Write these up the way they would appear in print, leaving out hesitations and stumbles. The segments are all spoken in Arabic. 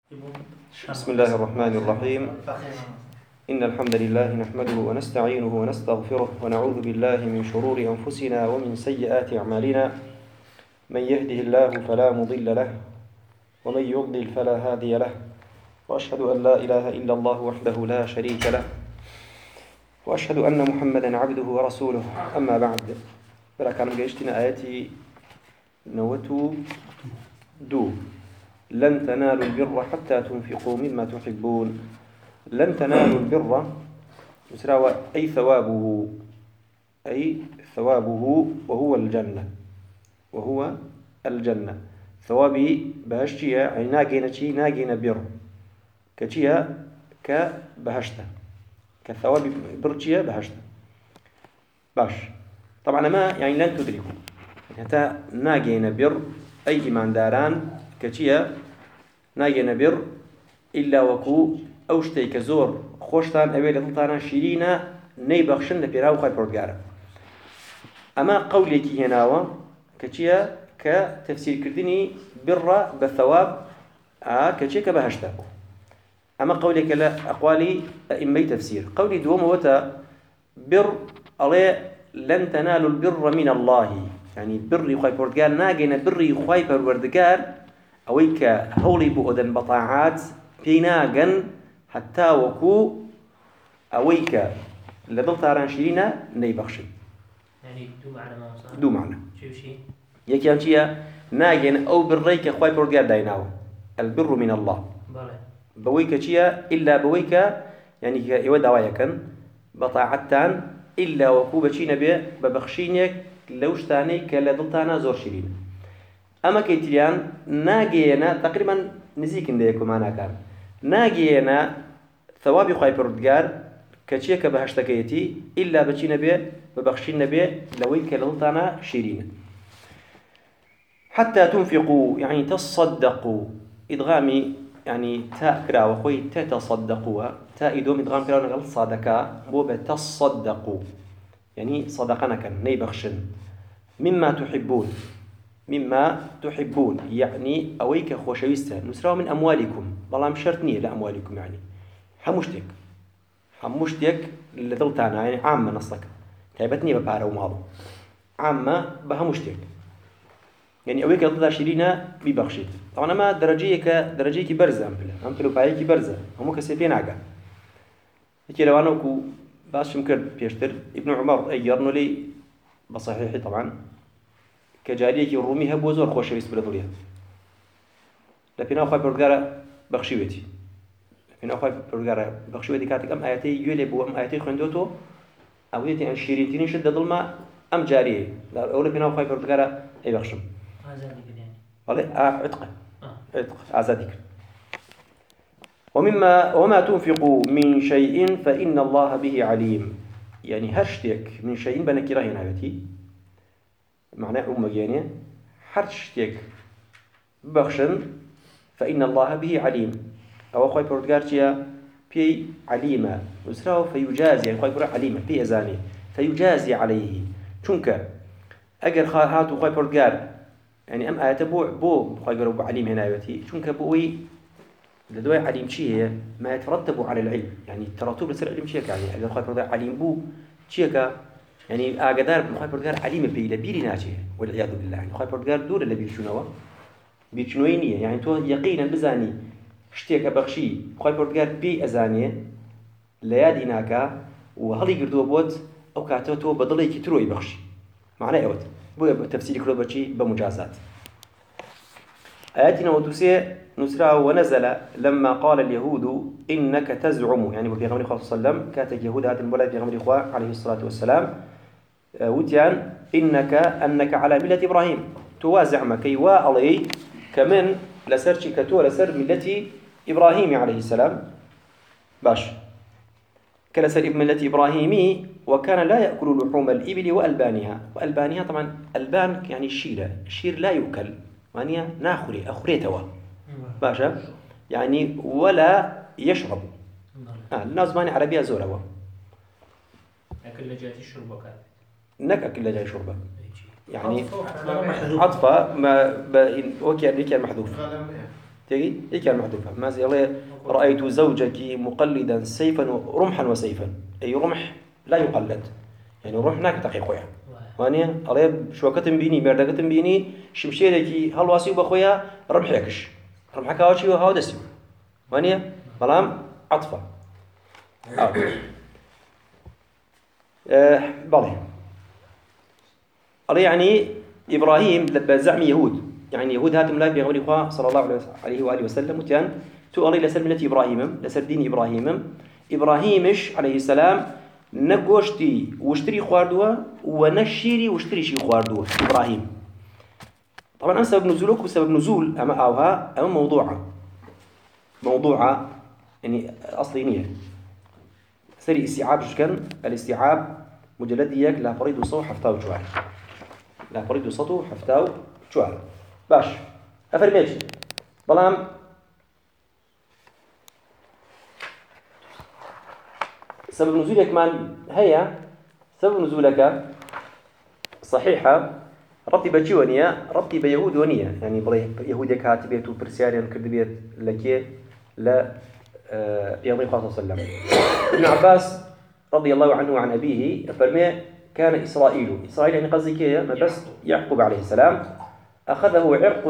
بسم الله الرحمن الرحيم. إن الحمد لله نحمده ونستعينه ونستغفره ونعوذ بالله من شرور أنفسنا ومن سيئات أعمالنا. من يهده الله فلا مضل له ومن يضلل فلا هادي له، وأشهد أن لا إله إلا الله وحده لا شريك له، وأشهد أن محمدا عبده ورسوله. أما بعد، فلكن جئتنا آياتي نوتو دو لن تنالوا البر حتى تنفقوا مما تحبون. لن تنالوا البر مسراوى أي ثوابه وهو الجنة، وهو الجنة. ثوابي بهشتيا أي ناجينا بر كتيا كبهشته، كثواب برتيا بهشته باش. طبعا ما يعني لن تدركوا حتى ناجينا بر أي إيمان داران كتيا ناجينا بر إلا وكو أوشتي كزور خوشتان أبي لطلتانا شيرينا نيبخشن لبيراو خاي بردقارا. أما قولي كي هناوا كتيا كتفسير كردني بر بالثواب كتيا كبهشتا. أما قولي كلا أقوالي إمي تفسير. قولي دوم وتا بر عليه لن تنالوا البر من الله، يعني بر خاي بردقار ناجينا بر خاي بردقار أويك هولي بؤدن بطاعات بيناغن حتى وكو أويك لدلتاران شيرينا نيبخشي. يعني دو معنى ما وصل؟ دو معنى. شو يكي أنتيا ناجن أو بريك خواي بردقار دايناو البر من الله. بله. بويك تيا إلا بويك يعني يود دوايكن بطاعتان إلا وكو بتشينا ببخشينك لوشتاني كلدلتانا زور شيرين. أما كيتريان ناجينا تقريبا نزيك نديكو معنا كان ناجينا ثواب خواي بردقار كتشي كبهشتكيتي إلا بتشينا ببخشينا لويك لدلتانا شيرين. حتى تنفقوا يعني تصدقوا، إدغامي يعني تاء كرا وخوي تتصدقوا، تاء إدوم إدغام كرا نقل صدقاء بوبة تصدقوا يعني صدقنا كان نيبخشن. مما تحبون يعني أويك خوشويستا نسراو من أموالكم، بلام شرطني لأموالكم يعني حموشتك لدلتانا يعني عامة نصك تايبتني ببارا وماضو عامة بهموشتك يعني أويك ضد شيرينا ببخشيت. طبعا ما درجيك برزة أمثل بايك برزة هم كسيفين عقا هيك لو أنا وكو باش مكر بيشتر ابن عمر أيرنو لي بصحيحي طبعا كجاريك الرومي هبو زور خوش ويس بردوليا لكن أخوي برجارة بخشيوتي كاتك أم آياتي يلبو أم آياتي خندوتو أو يتي عن شيرينتين شدة ظلمة أم جارية لا أول بنا أخوي برجارة أي بخشم عزادك يعني والله عتق عزادك. وما تنفقوا من شيء فإن الله به عليم، يعني هرشتك من شيء بنكره هنا بتي معناه يعني هرشتك بخشن فإن الله به عليم. أو أخوي بردقارتيا بي عليمة وسراه فيجازي، يعني أخوي برد عليمة بي أزاني فيجازي عليه. شنك أجر هاتو أخوي بردقار يعني أم آيات بو أخوي برد عليم هنا بتي شنك بوي لدواء عليم شيء ما يترتب على العلم، يعني الترتب لسر علم شيء يعني أجر أخوي بردقار عليم بو شيء يعني أقدر أخوي بردقار عليم بي لبيري ناجي والعياذ بالله. يعني أخوي بردقار دور اللي بيشنوينية يعني تو يقينا بزاني شتيك بخشي أخوي بردقار بي أزاني ليادي ناكا وهلي قردوا بوت أو كاتوتو بدلي كتروي بخشي معناه أوت بو تفسير كله بشي بمجازات. آياتنا وتسيء نسرع ونزل لما قال اليهود إنك تزعم، يعني وفي غمر صلى الله عليه وسلم كاتك يهود هات البلد في غمر إخوة عليه الصلاة والسلام وتيان أنك على ملة إبراهيم توازع مكي وعلي كمن لسرشي كتو لسر ملة إبراهيم عليه السلام باش كلسر ملة إبراهيمي وكان لا يأكل لحوم الإبل وألبانها طبعا ألبان يعني الشير لا يؤكل يعني ناخري أخريتوا باشا يعني ولا يشرب الناس ماني عربية زوروا أكل لجات الشرب وكذا نك أكل لجات شربة يعني عطفة ما أوكي يعني كان محذوف تيجي إيه كان محذوفة ما زي الله رأيت زوجك مقلدا سيفا رمحا وسيفا أي رمح لا يقلد يعني رمح ناك دقيقة وانيا الله شو كتم بيني مرد كتم بيني شمشيرك هل واسيو بخويا رمح يكش رمح كاوشي وهاو دسيو وانيا بلام عطفة بالي الله يعني إبراهيم لبى زعم يهود يعني يهود هاتم لا بيغمر إخوة صلى الله عليه وآله وسلم وتيان تو الله لسر ملة إبراهيم لسر دين إبراهيمش عليه السلام نقوشتي واشتري خواردوه ونشيري واشتري شي خواردوه إبراهيم طبعا أنا سبب نزولك وسبب نزول أما أوها أما موضوعة يعني أصلي نية سري استيعاب جكن الاستيعاب مجلديك لا فريد صو حفتاو جوال لا فريد صوتو حفتاو جوال باش أفرميش بلام سبب نزولك من هي سبب نزولك صحيحة ربطي بجيونية ربطي بيهود ونية يعني بلي يهودي كاتبيت وبرسياريان كردبيت لكي لا يوم صلى الله عليه وسلم ابن عباس رضي الله عنه وعن أبيه فرمي كان إسرائيل يعني قصدي كيه ما بس يعقوب عليه السلام أخذه عرق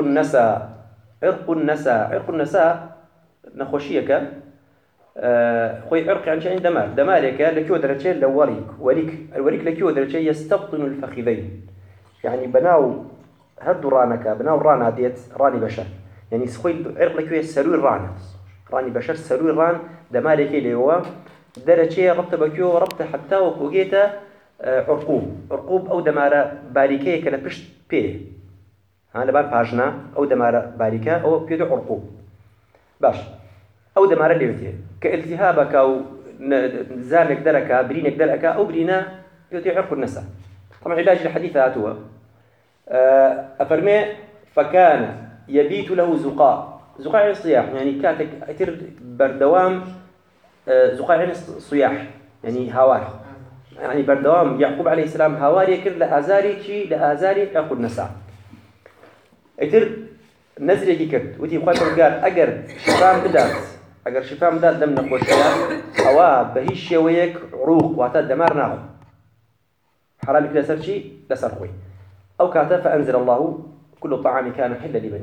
النساء نخوشيك خوي عرق يعني شيء دمارك لكيو درجة الوريك لكيو درجة يستبطن الفخذين يعني بناو هدو رانك بناو رانا ديت راني بشر يعني خوي عرق لكيو يسلوي راني بشر سلوي ران دمارك اللي هو درجة ربط بكيو ربط حتى وكوجيتا عرقوب أو دمارة باریکه که لپشت پی ها لبان پاجنا أو دمارة باریکه أو بيدو عرقوب باش أو دمارة ليوتيه كالتهابك أو زارك درك برينك درك أو برينا يوتي عرق النساء طبعا علاج الحديث هاتوا أفرمي فكان يبيت له زقاء يعني صياح يعني كاتك أتر بردوام زقاء يعني صياح يعني هوار يعني بردوام يعقوب عليه السلام هواري كر لآزاري عرق النساء أتر نزري كرد ودي بخاطر قال أجر شفام بدات دم نقوشها أو بهيش وياك عروق وعتاد دمار ناو حرام كذا سرشي لسرخوي أو كاتا فأنزل الله كل طعام كان حلا لبني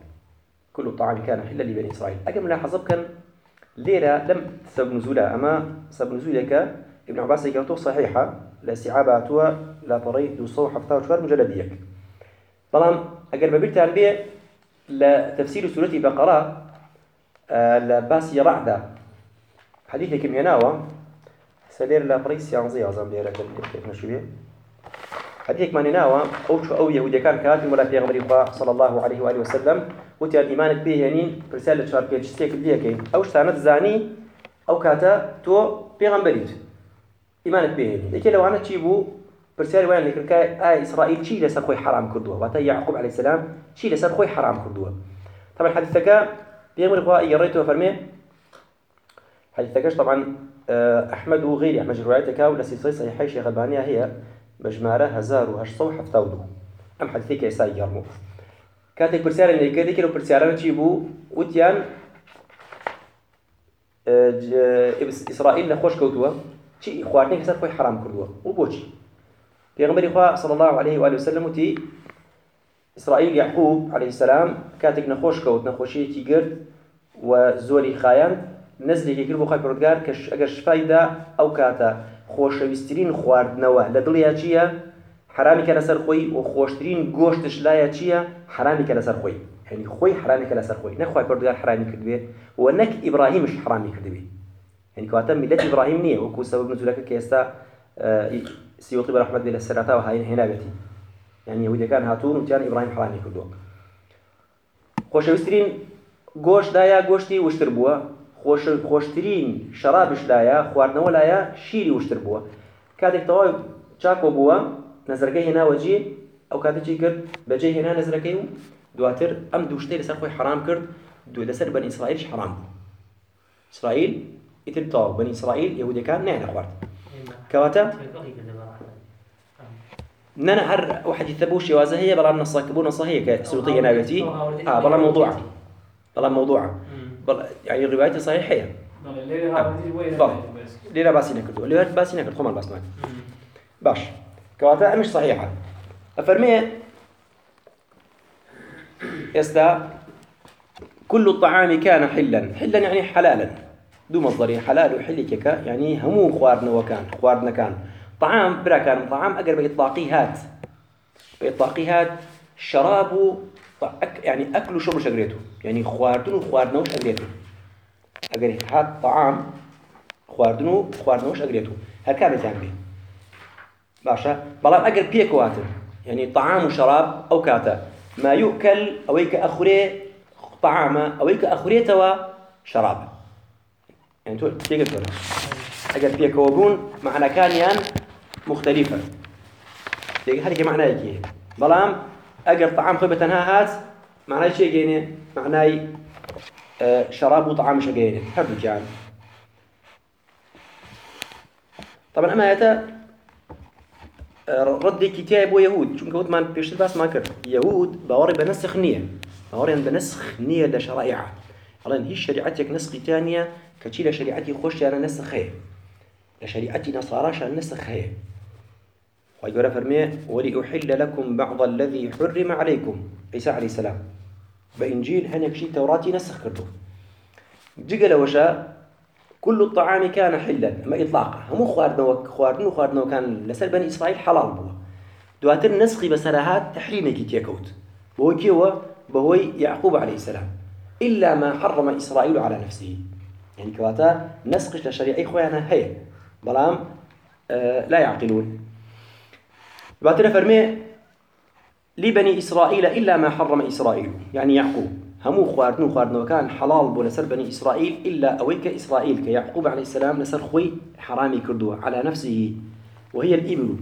إسرائيل أجل ملاحظة كان ليلة لم تسبب نزولها أما سبب نزولك ابن عباس يقرأته صحيحة لاستيعاباتها لا طريق دوصو حفتها وشوار مجلديك طالما أجل ببيرتان بيه لتفسير سورة بقرة لباس يرعدا حديث كم يناوى سلير لا بريس يعنزي عظام ليرا كيف نشويه حديث ما نناوى أو يهودي كان كاتم ولا بيغمر صلى الله عليه وآله وسلم وتيار إيمانك به يعني رسالة شهر بيجستيك بيكين أو شتانت زاني أو كاتا تو بيغمبريت إيمانك به يعني لكن لو أنا تجيبه برسالة وين لكن إسرائيل شيء لسر خوي حرام كردوه وقتا يعقوب عليه السلام شيء لسر خوي حرام كردوه طبعا حديثك بيغمر يريته فرميه حديثكش طبعا أحمد وغيري أحمد روايتك ولا سلسلة صحيحة شيخ البانية هي مجمارة 1870 أم حديثك يساي يرمو كاتك برسالة اللي كذي كيلو برسالة تجيبوا وتيان إسرائيل لخوش كوتوا شيء إخواتني كسر خوي حرام كردوا وبوشي بيغمر إخوة صلى الله عليه وآله وسلم وتي إسرائيل يعقوب عليه السلام كاتك نخوش كوت نخوشي تيجرد وزوري خايان نزلي كيكربو خاي بردگار كش اگر شفايدا او كاتا خوشويسترين خواردنوا لدليا چيا حرامي كلا سر خوي وخوشترين گوشتش لايا چيا حرامي كلا سر خوي يعني خوي حرامي كلا سر خوي نخواي بردگار حرامي كردبي ونك ابراهيم مش حرامي كردبي يعني كواتا ملة ابراهيم نيه وكو سبب نزولك كيستا سيوطي برحمة الله السراتا وهاي هنا بتي يعني يهودي كان هاتون وتيان ابراهيم حرامي كردو خوشويسترين گوشت دايا گوشتي وشتر بوا خوشترين شرابش لايا خواردنەوە لایە شیری وشتر بووە کاتێک تەواوی چاکۆ بووە نەزرەکەی هێنا وەجێ ئەو کاتێکی کرد بەجێ هێنا نەزرەکەی و دواتر ئەم دوو شتەی لەسەر خۆی حرام کرد لەسەر بەنی ئیسرائیلش حرام بوو ئیسرائیل ئیتر تەواو بەنی ئیسرائیل یەهودیەکان نایانە خوارد کەواتە نەنە هەر ئەو حەدیثە بوو شێوازە هەیە بەڵام نەسەکە بوو نەسە هەیە کە سووتیە ناوێتی بەڵام موضوعە طبعا موضوعة يعني الرواية صحيحة ليه لا باسي نكردو ليه باسي نكرد خمال باس معك باش كواتا مش صحيحة أفرمي يستا كل الطعام كان حلا يعني حلالا دو مصدري حلال وحلي كيكا يعني همو خوارنا كان طعام برا كان طعام أقرب بإطلاقيات شراب يعني أكل وشرب شجريته يعني خواردن وش أجريته أجري هات طعام خواردن وش أجريته هكذا تعمل باشا بلان أجر بيكواتن يعني طعام وشراب أو كاتا ما يؤكل أويك أخري طعام أويك أخري توا شراب يعني تو تيجي تقول أجر بيكوابون معنى كانيان مختلفة تيجي هذه معناه يجي بلان أجر طعام خيبة هات معناه شيء جيني معناه شراب وطعام شجيني هذا جان طبعا أما هذا رد كتاب ويهود شو كنت ما بيشتغل بس ما كر يهود باوري بنسخ نية باوري بنسخ نية لشرائع على هي شريعتك نسخ ثانية كتير شريعتي خوش أنا نسخ هي لشريعتي نصارى شان نسخ هي ويقول فرمي ولأحل لكم بعض الذي حرم عليكم عيسى عليه السلام بإنجيل هناك شيء توراتي نسخ كردو جيجل وشاء كل الطعام كان حلا ما إطلاقا هم خواردن كان لسر بني إسرائيل حلال بوا دواتر نسخي بسرهات تحريمك تيكوت وهو كيوا بهوي يعقوب عليه السلام إلا ما حرم إسرائيل على نفسه يعني كواتا نسخش لشريعي خويانا هي بلام لا يعقلون دواتر فرمي لبني إسرائيل إلا ما حرم إسرائيل يعني يعقوب همو خواردن وكان حلال بو لسر بني إسرائيل إلا أويك إسرائيل كيعقوب عليه السلام لسر خوي حرامي كردوه على نفسه وهي الإبل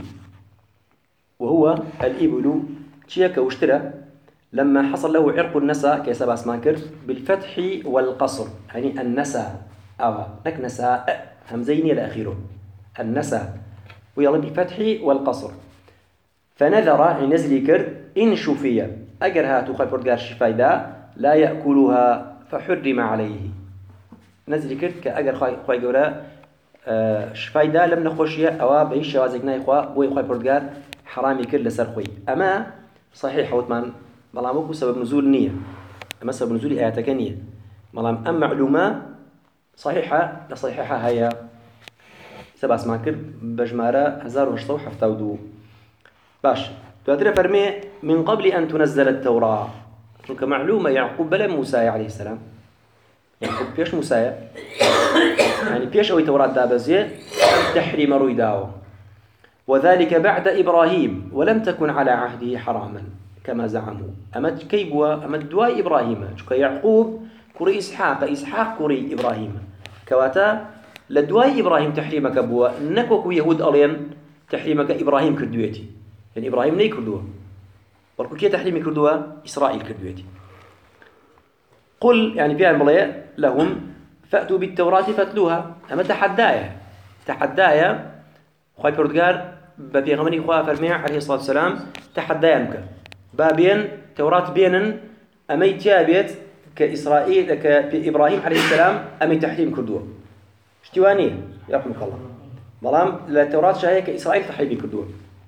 وهو الإبل تشيك واشترى لما حصل له عرق النسا كيسابا اسمانكر بالفتح والقصر يعني النسا أو نكنسا همزين إلى آخره النسا ويلا بالفتح والقصر فنذر يعني نزلي كر إن شفية أجر هاتو خايف ورقار شفايدا لا يأكلها فحرم عليه نزل كرت كأجر خاي جورا شفايدا لم نخشيه أو بعيش شوازقنا إخوة بوي خاي بردقار حرامي كل لسرخوي أما صحيح وثمان ملامك سبب نزول نية أما سبب نزول آياتك نية ملام أم معلومة صحيحة لصحيحة هي سبع اسماكر بجمارة 1972 باش تقدر فرمي من قبل أن تنزل التوراة كمعلومة يعقوب بلا موسى عليه السلام يعقوب بيش موسى يعني بيش أوي توراة دابزي تحريم رويداو وذلك بعد إبراهيم ولم تكن على عهده حراما كما زعموا أما كيبوا أما دواء إبراهيم يعقوب كري إسحاق كري إبراهيم كواتا لدواء إبراهيم تحريمك بوا نكوك يهود ألين تحريمك إبراهيم كردويتي يعني إبراهيم ني كردوه بلكو كي تحريمي كردوه إسرائيل كردويتي قل يعني في الملايا لهم فأتوا بالتوراة فاتلوها أما تحدايا خواهي بردقار ببيغمني خواهي فرميع عليه الصلاة والسلام تحدايا مكا بابين توراة بينن أمي تيابيت كإسرائيل كإبراهيم عليه السلام أمي تحريم كردوه اشتواني يرحمك الله بلام التوراة شاهية كإسرائيل تحريم كردوه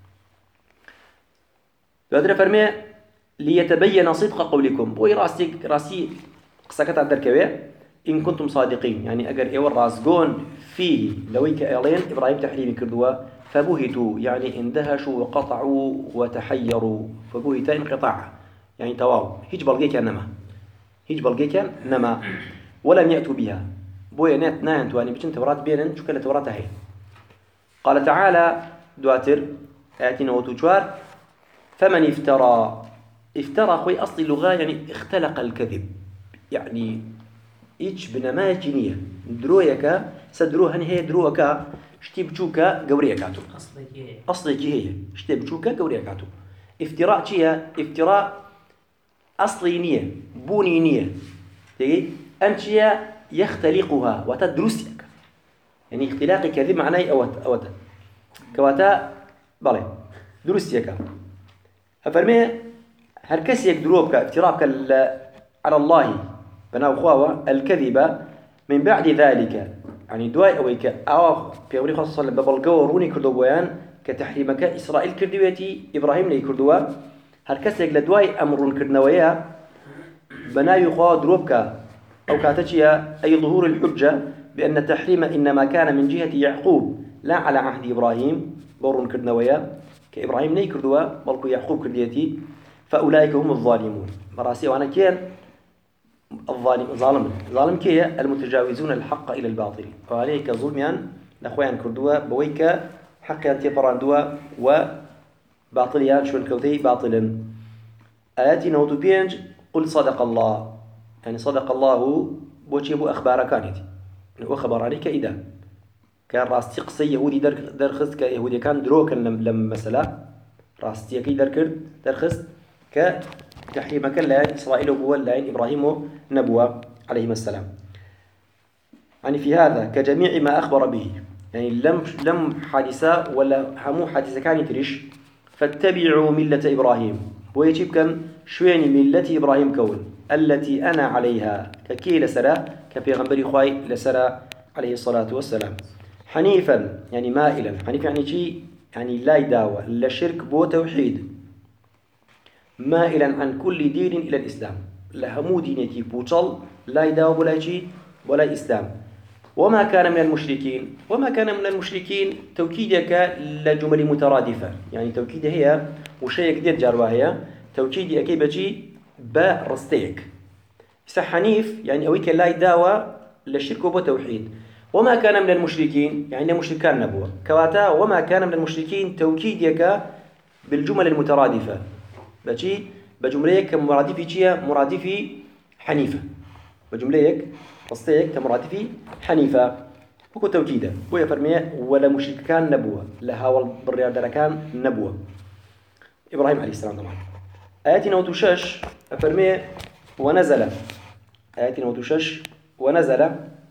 يقدر فرمي ليتبين صدق قولكم بوي راسي قسكت على الدركوية إن كنتم صادقين يعني أجر إيوار راسقون فيه لويك إعلان إبراهيم تحريم كردوا فبهتوا يعني اندهشوا وقطعوا وتحيروا فبهتا انقطاع يعني تواو هيج بلقيك نما ولم يأتوا بها بوي نات نانتو يعني بجن توراة بينن شو كلا توراة هي قال تعالى دواتر آتنا وتجوار فمن افترى خوي أصل اللغة يعني اختلق الكذب يعني إيش بنما جنية درويك سدروهن هي دروك شتي بچوكا قوريا كاتو أصلك هي شتي بچوكا قوريا كاتو افتراء شيء افتراء أصلي نية بوني نية تيجي أنشيا يختلقها وتدرسك يعني اختلاق كذب معناه أوت كواتا بالي درسيك أفرمي هركسيك دروبك افتراءك على الله بناو خواوة الكذبة من بعد ذلك يعني دواي أويك في أولي خاصة صلى ببلغوا روني كردوبيان كتحريمك إسرائيل كردويتي إبراهيم لي كردوا هالكسيك لدواي أمر كردنويا بناي خوا دروبك أو كاتشيا أي ظهور الحجة بأن التحريم إنما كان من جهة يعقوب لا على عهد إبراهيم بور كردنويا كإبراهيم لي كردوا بلكو يعقوب كرديتي فأولئك هم الظالمون مراسي وأنا كين ظالم كي المتجاوزون الحق إلى الباطل وعليك ظلميان لأخوان كردوا بويك حق ينتفراندوا وباطليان شون كوتي باطلا آياتي نوتو بينج قل صدق الله يعني صدق الله بوشي بو أخبار كانت وخبر عليك إذا كان راستي قصي يهودي درخست كيهودي كان دروكا لما مثلا راستي كي درخست كتحريم كلا إسرائيل وبول لعين إبراهيم نبوة عليهما السلام يعني في هذا كجميع ما أخبر به يعني لم حادثة ولا همو حادثة كان تريش فاتبعوا ملة إبراهيم ويجيب كم شويني ملة إبراهيم كون التي أنا عليها ككي لسرى كبيغنبري خواي لسرى عليه الصلاة والسلام حنيفا يعني مائلا حنيف يعني شيء يعني لا يداوى لا شرك بو توحيد مائلا عن كل دين إلى الإسلام لهمو دينتي بوصل لا يداوى ولا شيء ولا إسلام وما كان من المشركين وما كان من المشركين توكيدك لجمل مترادفة يعني توكيد هي وشيء كدير جاروا هي توكيد أكيبتي برستيك حنيف يعني أويك لا يداوى للشرك وتوحيد وما كان من المشركين يعني مشركان نبوة كواتا وما كان من المشركين توكيدك بالجمل المترادفة بجي بجمليك مرادفي شيء مرادفي حنيفة بجمليك رستيك كمرادفي حنيفة وكو توكيده ويا فرميه ولا مشركان نبوة لها والبريار دركان نبوة إبراهيم عليه السلام طبعا آياتنا وتشش فرميه ونزل آياتنا وتشش ونزل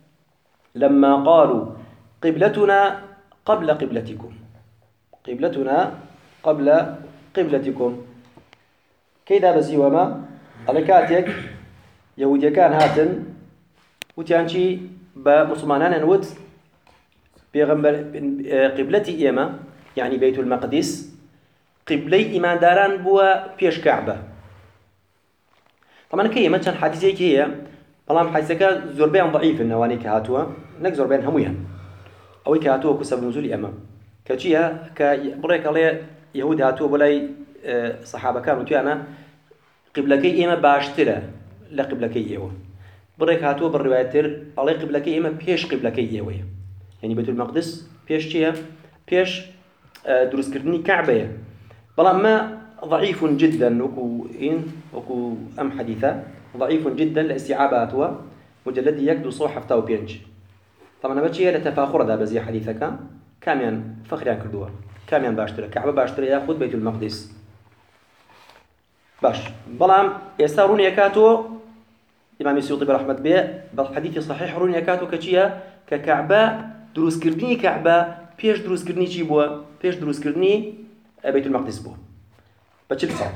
لما قالوا قبلتنا قبل قبلتكم قبلتنا قبل قبلتكم كيدا بزي وما على كاتيك يهوديا كان هاتن وتيانشي بمسلمانان نود بيغمبر قبلتي إيما يعني بيت المقدس قبلي إيمان داران بوا بيش كعبة طبعا كي مثلا حديثي كي بلام حديثك زربان ضعيف النواني كهاتوا نك زربان همويا أو كهاتوا كسب نزول أمام كشيها كبريك عليه يهود هاتوا بلاي صحابة كانوا تيانا قبلكي إيما باشترى لا قبلكي إيوه بريك هاتوا بالروايتر عليه قبلكي إيما بيش قبلكي إيوه يعني بيت المقدس بيش شيا بيش دروس كردني كعبة بلام ما ضعيف جدا وكو أم حديثة ضعيف جدا لاستيعاباتها مجلد يكدو صوح حفتاو بينج طبعا بتشي لتفاخر ذا بزي حديثك كاميان فخريان كردوها كاميان باشتري كعبة باشتري ياخذ بيت المقدس باش بلام يستارون يكاتو إمام السيوطي برحمة بيه بالحديث صحيح رون يكاتو كشيا ككعبة دروس كردني كعبة بيش دروس كردني جيبوا بيش دروس كردني بيت المقدس بوا بتشيل صار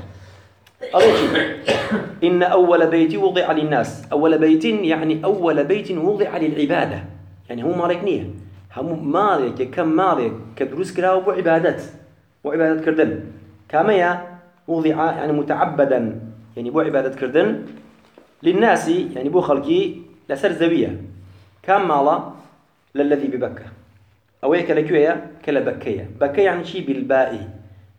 إن أول بيت وضع للناس أول بيت يعني أول بيت وضع للعبادة يعني هم مالكنيه هم مالك كم مالك كدروس كراو وعبادات وعبادات كردن كاميا وضع يعني متعبدا يعني بو عبادة كردن للناس يعني بو خلقي لسر زوية كام مالا للذي ببكة أو كلكوية كلبكية بكية يعني شيء بالباء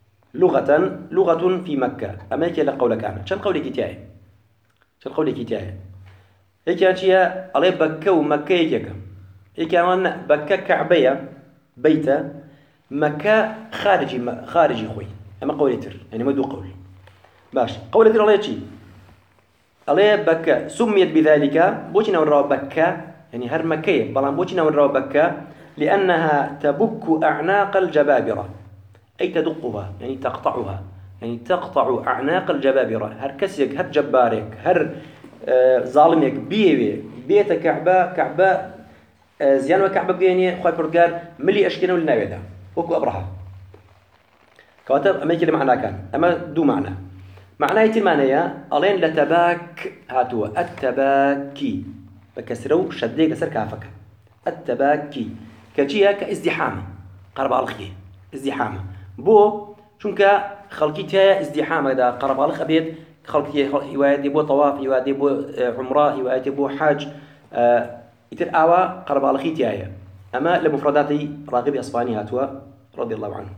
لغة في مكة أما يكي لقولك أنا شن قولك تاعي شن قولك تاعي هيك أشياء عليه بكة ومكة يكيك هيك أنا بكة كعبية بيتة مكة خارجي خوي أما قولي تر يعني ما دو قول باش قولي تر عليه شيء عليه بكة سميت بذلك بوشنا ونرى بكة يعني هر مكية بلان بوشنا ونرى بكة لأنها تبك أعناق الجبابرة أي تدقها يعني تقطعها يعني تقطع أعناق الجبابرة هر كسيك هر جبارك هر ظالمك بيت كعبة زيان وكعبة بيني خوي برجار ملي أشكنه للنبيذة وكو أبرها كواتب أما يكلم معناه كان أما دو معنى معنايتي معنايا ألين لتباك هاتوا التباكي بكسروا شديك سر كافك التباكي كجيا كازدحام قرب الخيه ازدحام بو شونك خلقيتها ازدحام هذا قرب الخ أبيت خلقي يوادي بو طواف يوادي بو عمره يوادي بو حج يتر آوا قرب الخيتها أما لمفرداتي راغب أصفاني هاتوا رضي الله عنه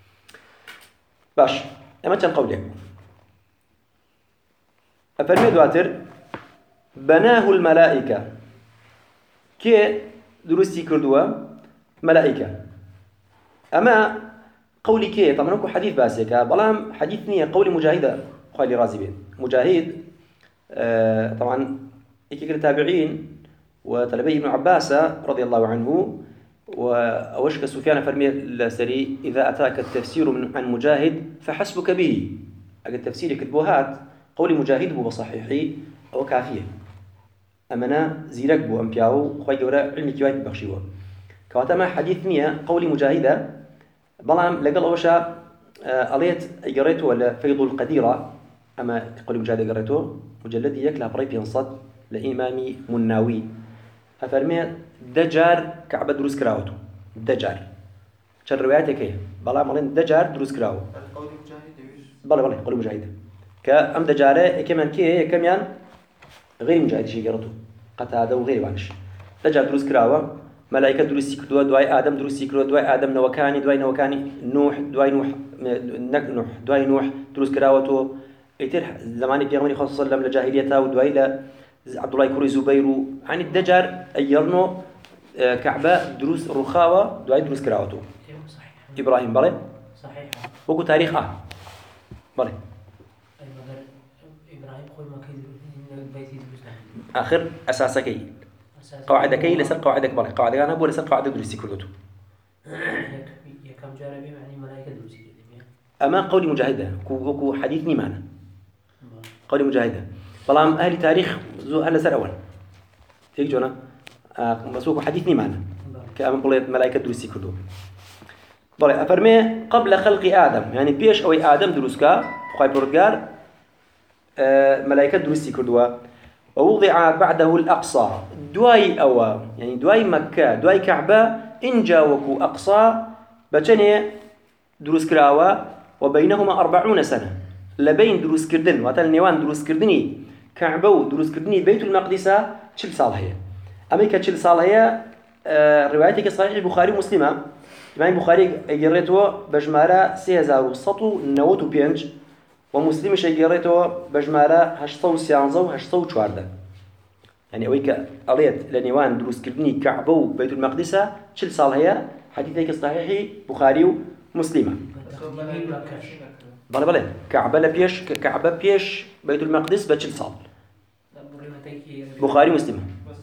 باش أما كان قولي أفرمي دواتر بناه الملائكة كي دروستي كردوا ملائكة أما قولي كي طبعا نكو حديث باسيك بلام حديث نية قولي مجاهدة خالي رازي بين مجاهد طبعا يكيك التابعين وتلبي ابن عباس رضي الله عنه وأوشك سفيان فرمي السري إذا أتاك التفسير عن مجاهد فحسبك به أجل تفسير كتبوهات قولي مجاهد بو بصحيحي أو كافية أمنا زيرك بو أمبياو خوي جورا علمي كوايت بخشيوه كواتما حديث نية قولي مجاهدة بلام لقل أوشا أليت قريته ولا فيض القديرة أما قولي مجاهدة قريته مجلد يكلا بريب ينصد لإمامي مناوي أفرمي دجار كعبة دروس كراوتو دجار شر رواياتك هي بلام ألين دجار دروس كراو قولي مجاهد بلى قولي مجاهدة كأم دجارة كمان كي كمان غير مجاهد شيء قرته قتادة وغير وانش دجار دروس كراوة ملائكة دروس يكردوا دواي آدم دروس يكردوا دواي آدم نوكاني دواي نوكاني نوح دواي نوح نوح دواي نوح دروس كراوته يتر زماني بيغمري خاصة صلى الله عليه وسلم لجاهليته ودواي ل عبد الله كوري زبير عن الدجار أيرنو كعبة دروس رخاوة دواي دروس كراوته صحيح إبراهيم بلى صحيح وكو تاريخ بلى إبراهيم خوي ما كيد بيتي دروسنا آخر أساسكي قواعدكي لسر قواعدك بلى قواعدك أنا بقول لسر قواعد دروسي كردو يا كم جاربي يعني ملائكة دروسي كده أما قولي مجاهدة كو حديثني معنا قولي مجاهدة بلام أهل تاريخ زو أهل سر أول تيجي جونا مسوق حديثني معنا كأمام بليت ملائكة دروسي كردو بلى أفرمي قبل خلق آدم يعني بيش أو آدم دروسكا خاي بردقار ملائكة دروسي كردوا ووضع بعده الأقصى دواي أوا يعني دواي مكة دواي كعبة إن جاوكو أقصى بچني دروس كراوا وبينهما 40 سنة لبين دروس كردن واتل نيوان دروس كردني كعبة ودروس كردني بيت المقدس شل صال هي أمريكا شل صال هي روايتك صحيح البخاري ومسلمة إمام البخاري قريته بجمارة 3195 ومسلم شيء قريته بجمارة 813 و 814 يعني أويك قريت لنيوان دروس كردني كعبة وبيت المقدس شل صال هي حديثك صحيح بخاري ومسلمة بلى كعبة لبيش كعبة بيش بيت المقدس بشل صال بخاري ومسلمة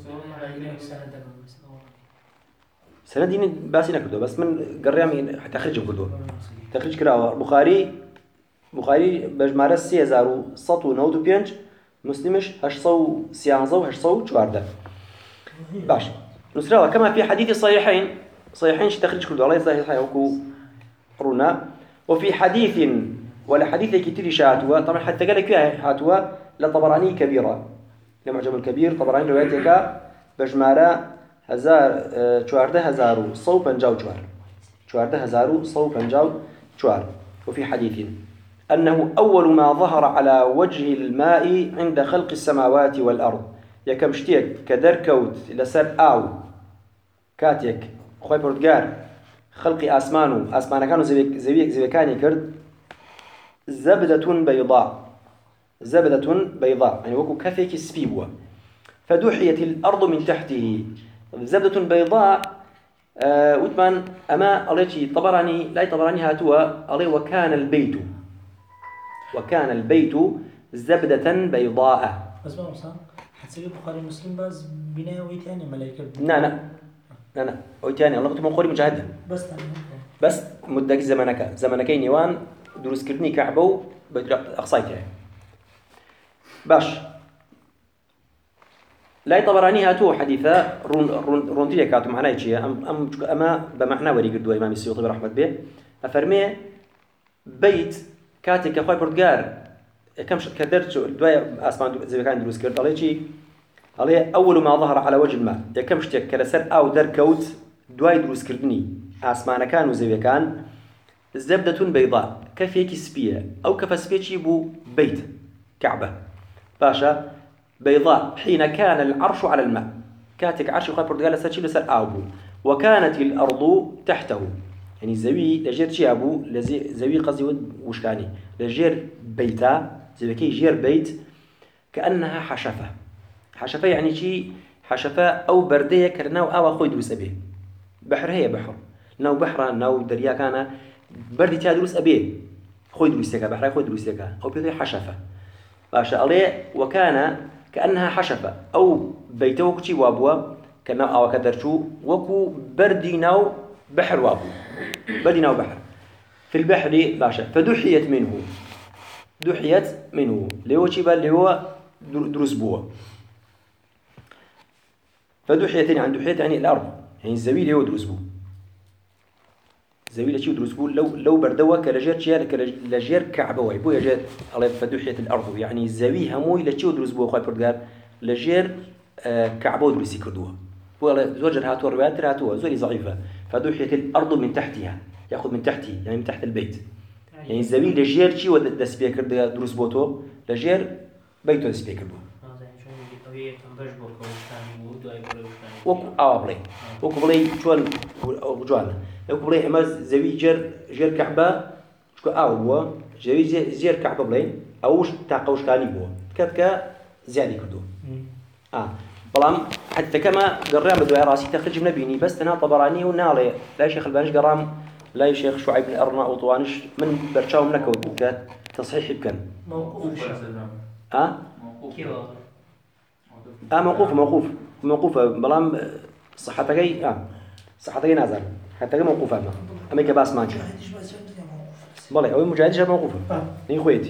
سنة دين باسي نكردو بس من قرية تخرج كردو تخرج كراوة بخاري بجمارة 3195 مسلمش 813 و 814 باش نسراوة كما في حديث صحيحين تخرج كردو الله صحيح وكو قرونا وفي حديث ولا حديث كتير شاتوا طبعا حتى قال لك هاتوا لطبراني كبيرة لمعجم الكبير طبراني روايتك بجمارة 1454 وفي حديث أنه أول ما ظهر على وجه الماء عند خلق السماوات والأرض يكم شتيك كدركوت لسر آو كاتيك خوي بردقار خلق آسمان كانوا زي كاني كرد زبدة بيضاء يعني وكو كفيك السبيبوة فدحيت الأرض من تحته زبدة بيضاء وثمان أما أليتي طبراني لا طبراني هاتوا ألي وكان البيت زبدة بيضاء بس ما وصل حتسوي بخاري مسلم بس بناء ويتاني ملائكة لا ويتاني الله قلت مقولي مجاهدة بس مدك زمانكين نيوان دروس كردني كعبو أقصيتها باش لا طبراني هاتو حديثا رونتي كاتو معناه شيء أما بمعنى وري قدو إمام السيوطي برحمة به أفرمي بيت كاتك أخوي بردقار كم كدرت دواء أسمان زي كان دروس كرت عليه شيء عليه أول ما ظهر على وجه الماء كم شتك كرسر أو دركوت دواء دروس كرتني أسمان كانوا زي كان زبدة بيضاء كفيك سبية أو كفسبيتشي بو بيت كعبة باشا بيضاء حين كان العرش على الماء كاتك عرش وخال برتغال ساتشي لسر أبو وكانت الأرض تحته يعني زوي لجير شي أبو زوي قصدي وشكاني لجير بيتا زي كي جير بيت كأنها حشفة يعني شي حشفة أو بردية كرناو أو أخوي دروس أبيه بحر هي بحر ناو بحر ناو دريا كان بردي تادروس أبيه خوي دروسيكا بحر خوي دروسيكا أو بيضي حشفة باشا عليه وكان كأنها حشفة أو بيتوك شي وابوا كنا أو كدرشو وكو بردي ناو بحر وابو بردي ناو بحر في البحر باشا فدحيت منه ليو شي بال ليو دروس بوا فدحيت عن دحيت يعني الأرض يعني الزوي ليو دروس بو زويلة شيء دروس بول لو بردوا كرجال شيء كرجال كعبة ويبو يجار على فدوحية الأرض يعني الزوي هموي لشيء دروس بو خايف برجال لجير كعبة ودروسي كردوها بو على زوجر هاتوا روايات هاتوا زوجي ضعيفة فدوحية الأرض من تحتها يأخذ من تحته يعني من تحت البيت يعني الزوي لجير شيء ودرس بيكر دروس بوتو لجير بيتو درس بيكر بو وكو بلي وكو بلي شوال وجوانا وكو بلي أما زوي جير كعبة شكو بوا زوي جير كعبة بلي أوش تاقوش كاني بوا كاتكا زيادة كردو بلام حتى كما قرام بدواء راسي تخرج من بيني بس تنا طبراني ونالي لا شيخ البانش قرام لا شيخ شعيب بن أرناء وطوانش من برشاو منك وكات تصحيح بكن موقوف بلام صحتك نازل حتى موقوف أما كباس مانشا بالله أو مجاهد موقوفة ني خويتي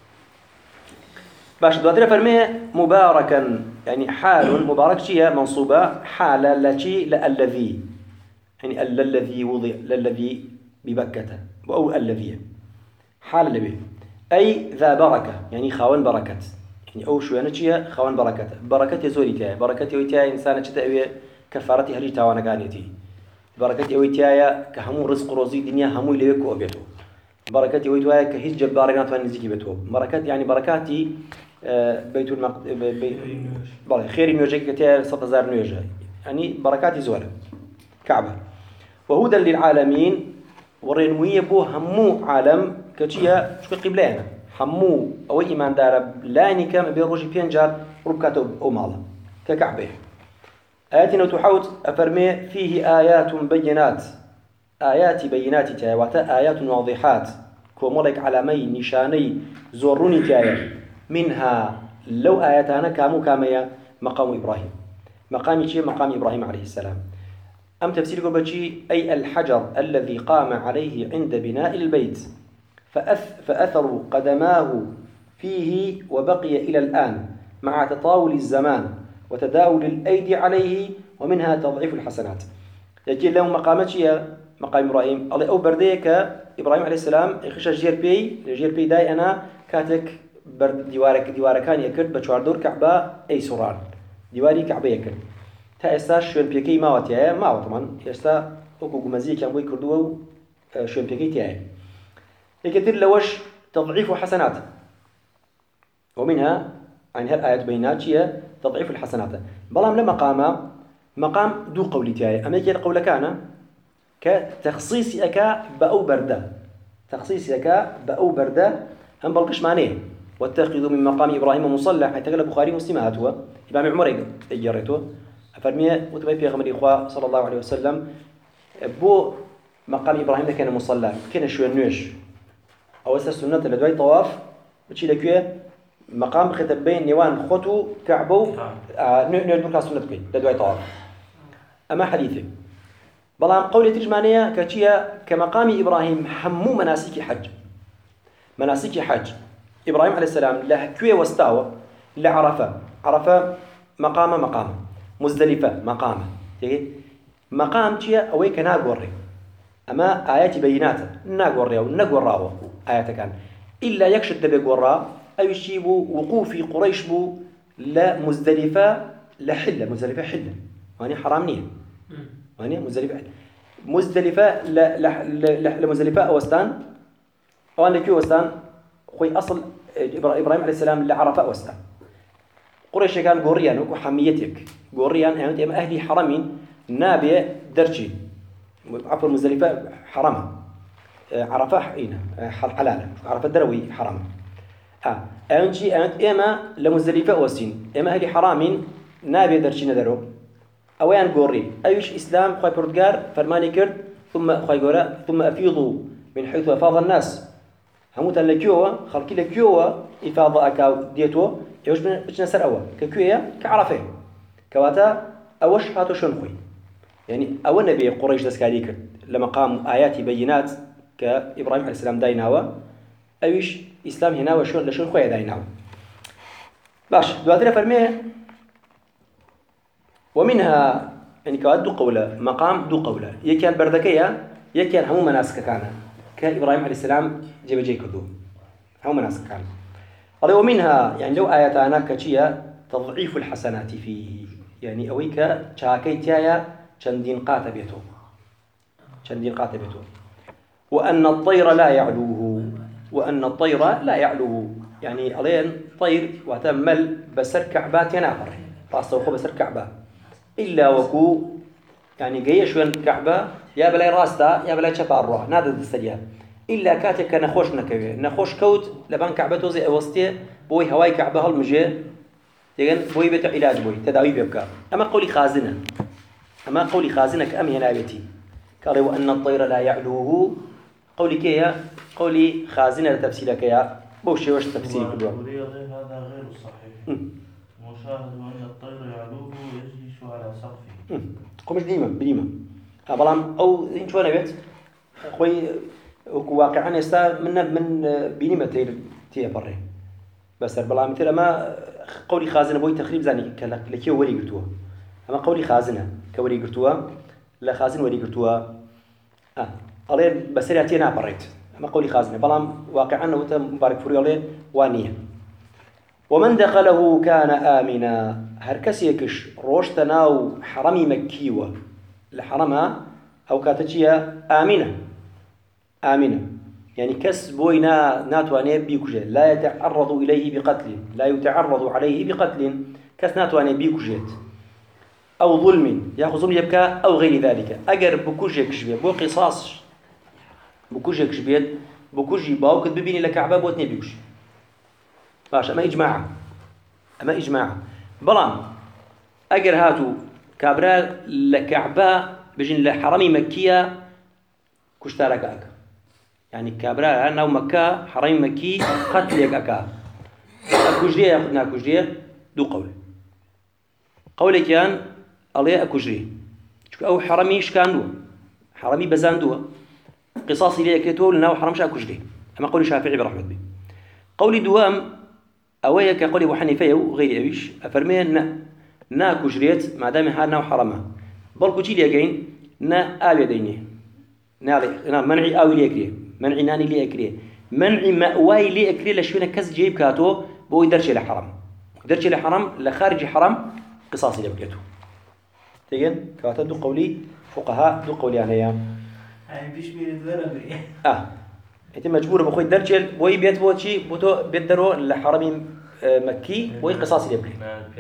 باش دواتنا فرمية مباركا يعني حال مبارك شيء منصوبة حال التي الذي يعني الذي وضع الذي ببكة أو الذي حال الذي أي ذا بركة يعني خوان بركة يعني أو شو يعني شيء خوان بركة زوري تاعي بركة ويتاعي إنسان تأوي كفارتي هري تاوانا قانيتي بركة ويتاعي كهمو رزق روزي دنيا همو اللي يكو أبيته بركة ويتاعي كهيج جبارينات ونزيكي بيته بركة يعني بركاتي بيت بالله خير نيوجك تاع 100,000 نيوجا يعني بركاتي زوره كعبة وهدى للعالمين ورينويه بو همو عالم كتيا شو قبلنا همو أو إيمان دار لايني كم بيروجي بينجار ربكاته أو ماله ككعبة آياتنا تحوت أفرمي فيه آيات بينات آيات بينات تاواتا آيات واضحات كومولك علامي نشاني زوروني تايا منها لو آياتنا كامية مقام إبراهيم مقام إبراهيم عليه السلام أم تفسير قبتشي أي الحجر الذي قام عليه عند بناء البيت فأثر قدماه فيه وبقي إلى الآن مع تطاول الزمان وتداول الأيدي عليه ومنها تضعيف الحسنات يجي لهم مقام إبراهيم الله أو برديك إبراهيم عليه السلام يخش جير بي داي أنا كاتك برد ديوارك كان يكرد بشواردور كعبة أي سران ديواري كعبة يكرد تا استاش شوين بيكي ماوتيا ماو طبعا استا اوكو جمزي كان بوي كردو شوين بيكي تاعي لكثير لوش تضعيف حسنات ومنها عن هالآيات بينات هي تضعيف الحسنات بلام لما مقام دو قولي تاعي أما يجي القول كان كتخصيص أكا بأو بردة هم بلقش معنيه واتخذوا من مقام إبراهيم مصلى حتى قال البخاري مسلم هاتوا إمام عمر يجريته فرمية وتبي في غمر إخوة صلى الله عليه وسلم بو مقام إبراهيم ده كان مصلى كان شو النوش أو أساس سنة لدواي طواف بتشي لكيه مقام ختم بين نيوان خطو كعبو نوع بركة سنة كي لدواي طواف أما حديثه بلام قولي تجمانية كتشيا كمقام إبراهيم حمو مناسك حج إبراهيم عليه السلام له كوي واستوى عرفة مقام مزدلفة مقام تيا أويك ناقوري أما آيات بينات ناقوري أو ناقوراو آيات كان إلا يكشد بقورا أي شيء بو وقوفي قريش بو لا مزدلفة لحلة مزدلفة حلة وهني حرام نية وهني مزدلفة حلة مزدلفة لا مزدلفة أوستان أوان لكي أوستان خوي أصل إبراهيم عليه السلام لعرفة أوستان قريش كان قوريان وحميتك قوريان يعني أما أهلي حرمين نابية درجي عفوا مزدلفة حرمها عرفة حينا حلالة عرفة دروي حرام أنتي إما لمزدلفة وسين إما أهلي حرامين نابية درجي ندرو أوان قوري أيش إسلام خوي بردقار فرماني كرد ثم خوي قورا ثم أفيضوا من حيث أفاض الناس هموتا لكيوة خلقي لكيوة إفاضة أكاو ديتو يوش بچنا سر أول ككوية كعرفة كواتا أوش هاتو شون خوي يعني أول نبي قريش دسكاري كرد لما قام آيات بينات كإبراهيم عليه السلام دايناوا أيش إسلام هنا وشون لشون خوي دايناوا باش دواتنا فرميه ومنها يعني كوات دو قولة مقام دو قولة يكان بردكية يكان همو مناسك كان كإبراهيم عليه السلام جيب جاي كدو همو مناسك كان قال ومنها يعني لو آياتنا كشيء تضعيف الحسنات فيه يعني أويك شاكيتيا شندين قاتبيته وأن الطير لا يعلوه يعني ألين طير وتمل بسر كعبات ينافر راسه بسر كعبة إلا وكو يعني جيش وين كعبة يا بلاي راستا يا بلاي شفا الروح نادى السريع إلا كاتك نخوش كوت لبان كعبته زي وسطي بوي هواي كعبة هالمجي يجن بوي بتاع علاج بوي تداوي بيبكى أما قولي خازنة كأم هنا بيتي قال وأن الطير لا يعلوه قولي كيا قولي خازنة لتفسيرك يا بوشي وش تفسير كله هذا غير صحيح مشاهد أن الطير يعلوه ويجلس على سقفه قمش ديما أبلام أو إن شو أنا بيت خوي واقعا يستا من بينما تي بري بس أبلام مثل ما قولي خازنة بوي تخريب زاني كلكي ولي قرتوها أما قولي خازنة كولي قرتوها لا خازن ولي قرتوها ألين بسرياتي أنا بريت أما قولي خازنة بلام واقعا وت مبارك فريالين وانية ومن دخله كان آمنا هركسيكش روشتناو حرمي مكيوة لحرمها أو كاتشيا آمنة يعني كس بوينا ناتواني بيكوجي لا يتعرض عليه بقتل كس ناتواني بيكوجيت أو ظلم يأخذ ظلم يبكى أو غير ذلك أجر بكوجيك شبيه بو قصاص بكوجيك شبيه بكوجي باوكت ببيني لكعبة بوتني بيكوش باش أما إجماع بلان أجر هاتو كابرا لكعبة بجن لحرمي مكية كشتارك أكا يعني كابرا أنا ومكة حرمي مكي قتلك أكا أكوجري يأخذنا أكوجري دو قولي كان الله أكوجري أو حرمي إشكاندوا حرمي بزاندوا قصاصي لي أكيتو لنا وحرمش أكوجري أما قولي شافعي برحمة بي قولي دوام أويا كقولي أبو حنيفة وغير أبيش أفرمي نا كوجريت ما دام حالنا وحرمها بل كوجي لي أجين نا آبي ديني نا منعي آوي لي أكري منعي ناني لي أكري منعي مأواي لي أكري لشونا كز جيب كاتو بو يدرشي لحرم لخارج حرم قصاصي لبقيته تيجن كاتو دو قولي فقهاء دو قولي أنا يا يعني بيش بيردونا بري أنت مجبور بخوي درجل بوي بيت بوتشي بوتو بيدرو لحرمي مكي بوي قصاصي لبقي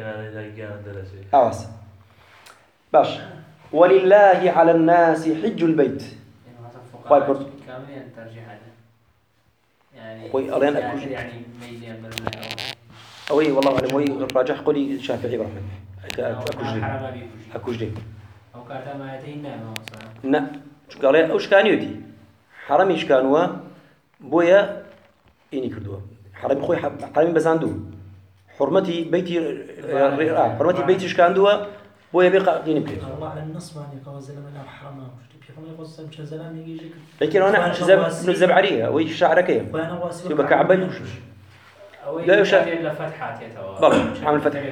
أواس باش ولله على الناس حج البيت خوي برد كامل ترجيح هذا يعني خوي أرين أكوش يعني ميدان مرنا أوي والله أعلم وي راجح قولي شافعي برحمة أكوش دي أو كارتا ما يتهينا ما أصلا لا شو قال أوش كان يدي حرمي إيش كانوا بويا إني كردوا حرمي بزاندو حرمتي بيتي حرمتي بيتي إيش كانوا بويا بقى ديني بكير الله على النص ما يقول زلمنا حرمه بيفهم يقص مش زلمه يجي لكن أنا ابن الزبعرية ويش شعرك يبقى كعبة لا يشاف إلا فتحات يتوارى برا عامل فتح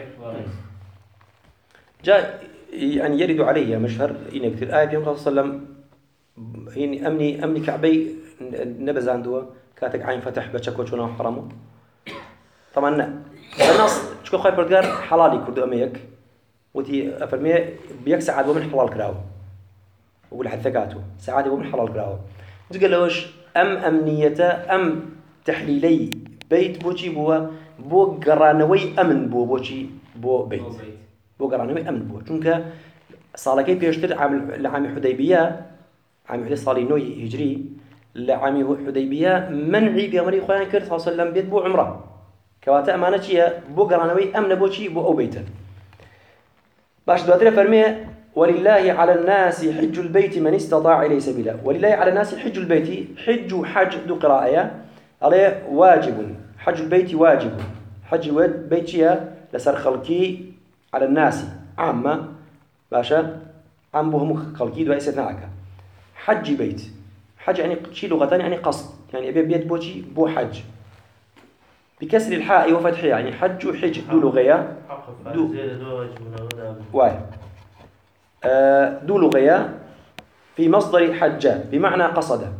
جاء يعني يرد عليه مشهر إن كتير آية بيوم صلى الله عليه وسلم هني أمني كعبي نبز عنده كاتك عين فتح بتشكوش ونا حرمه طبعا النص شكو خايف بردقار حلالي كردو أميك وتي أفرمي بيك ساعات ومن حلال كراو وقول حثقاته ساعات ومن حلال كراو تقول لهش أمنية أم تحليلي بيت بوشي بو قرانوي أمن بوشي بو بيت بو قرانوي أمن بو چونك صالكي بيشتر عام حديبية عام حديبية صالي نوي هجري لعام حديبية منعي بأمري خوان كرت صلى الله عليه وسلم بيت بو عمره كواتا أمانة شيء بو قرانوي أمن بوشي بو أو بيته باش دواتنا فرمي ولله على الناس حج البيت من استطاع إليه سبيلا ولله على الناس حج البيت حج دو قراءة عليه واجب حج البيت واجب حج البيت شيء لسر خلقي على الناس عامة باشا عم بهم خلقي دو استثناءك حج بيت حج يعني شيء لغتان يعني قصد يعني أبي بيت بوشي بو حج بكسر الحاء وفتحها يعني حج وحج دو لغية دو لغية في مصدر حج بمعنى قصد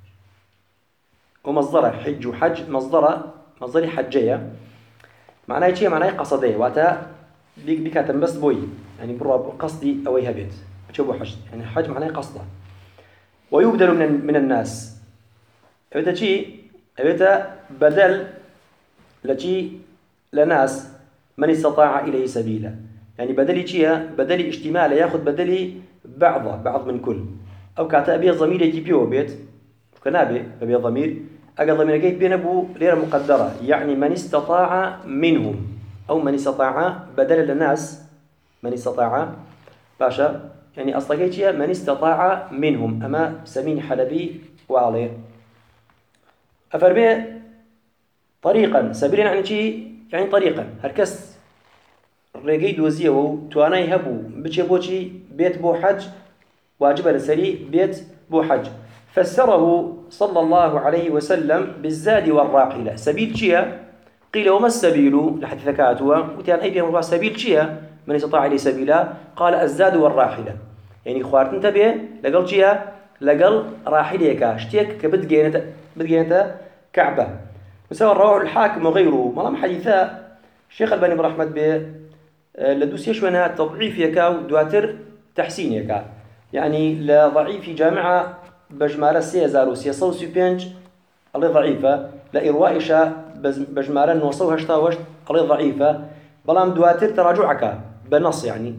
ومصدر حج وحج مصدر حجية معناه شيء معناه قصدية واتا بكاتم بس بوي يعني برا قصدي أويها بيت بتشوفوا حج يعني حج معناه قصده ويبدل من الناس أبدا شيء أبدا بدل لشي لناس من استطاع إليه سبيلا يعني بدلي شيء بدلي اشتمال ياخذ بدلي بعض من كل أو كاتبية ضمير يجي بيو بيت كنابي ببيع ضمير أجل ضمير جاي بينبو غير مقدرة يعني من استطاع منهم أو من استطاع بدل للناس من استطاع باشا يعني أصلا شيء من استطاع منهم أما سمين حلبي وعليه أفرمي طريقا سبيلا يعني شيء يعني طريقا هركس رجعي دوزيه وتوانا يهبو بتشي بيت بو حج واجب لسري بيت بو حج فسره صلى الله عليه وسلم بالزاد والراحلة سبيل شيا قيل وما السبيل لحد ذكاته وتيان أي بيان سبيل شيا من استطاع إليه سبيلا قال الزاد والراحلة يعني خوارتن تبيه لقل شيا لقل راحليك اشتيك كبدجينة كعبة مساوى الروح الحاكم وغيره ملام حديثا الشيخ الباني برحمة به لدوس يشونا تضعيف يكا ودواتر تحسين يكا يعني لضعيف جامعة بجمارة سيزار وسيصو سيبينج الله ضعيفة لإروائشة بجمارة نوصوها شتاوشت الله ضعيفة بلام دواتر تراجعك بنص يعني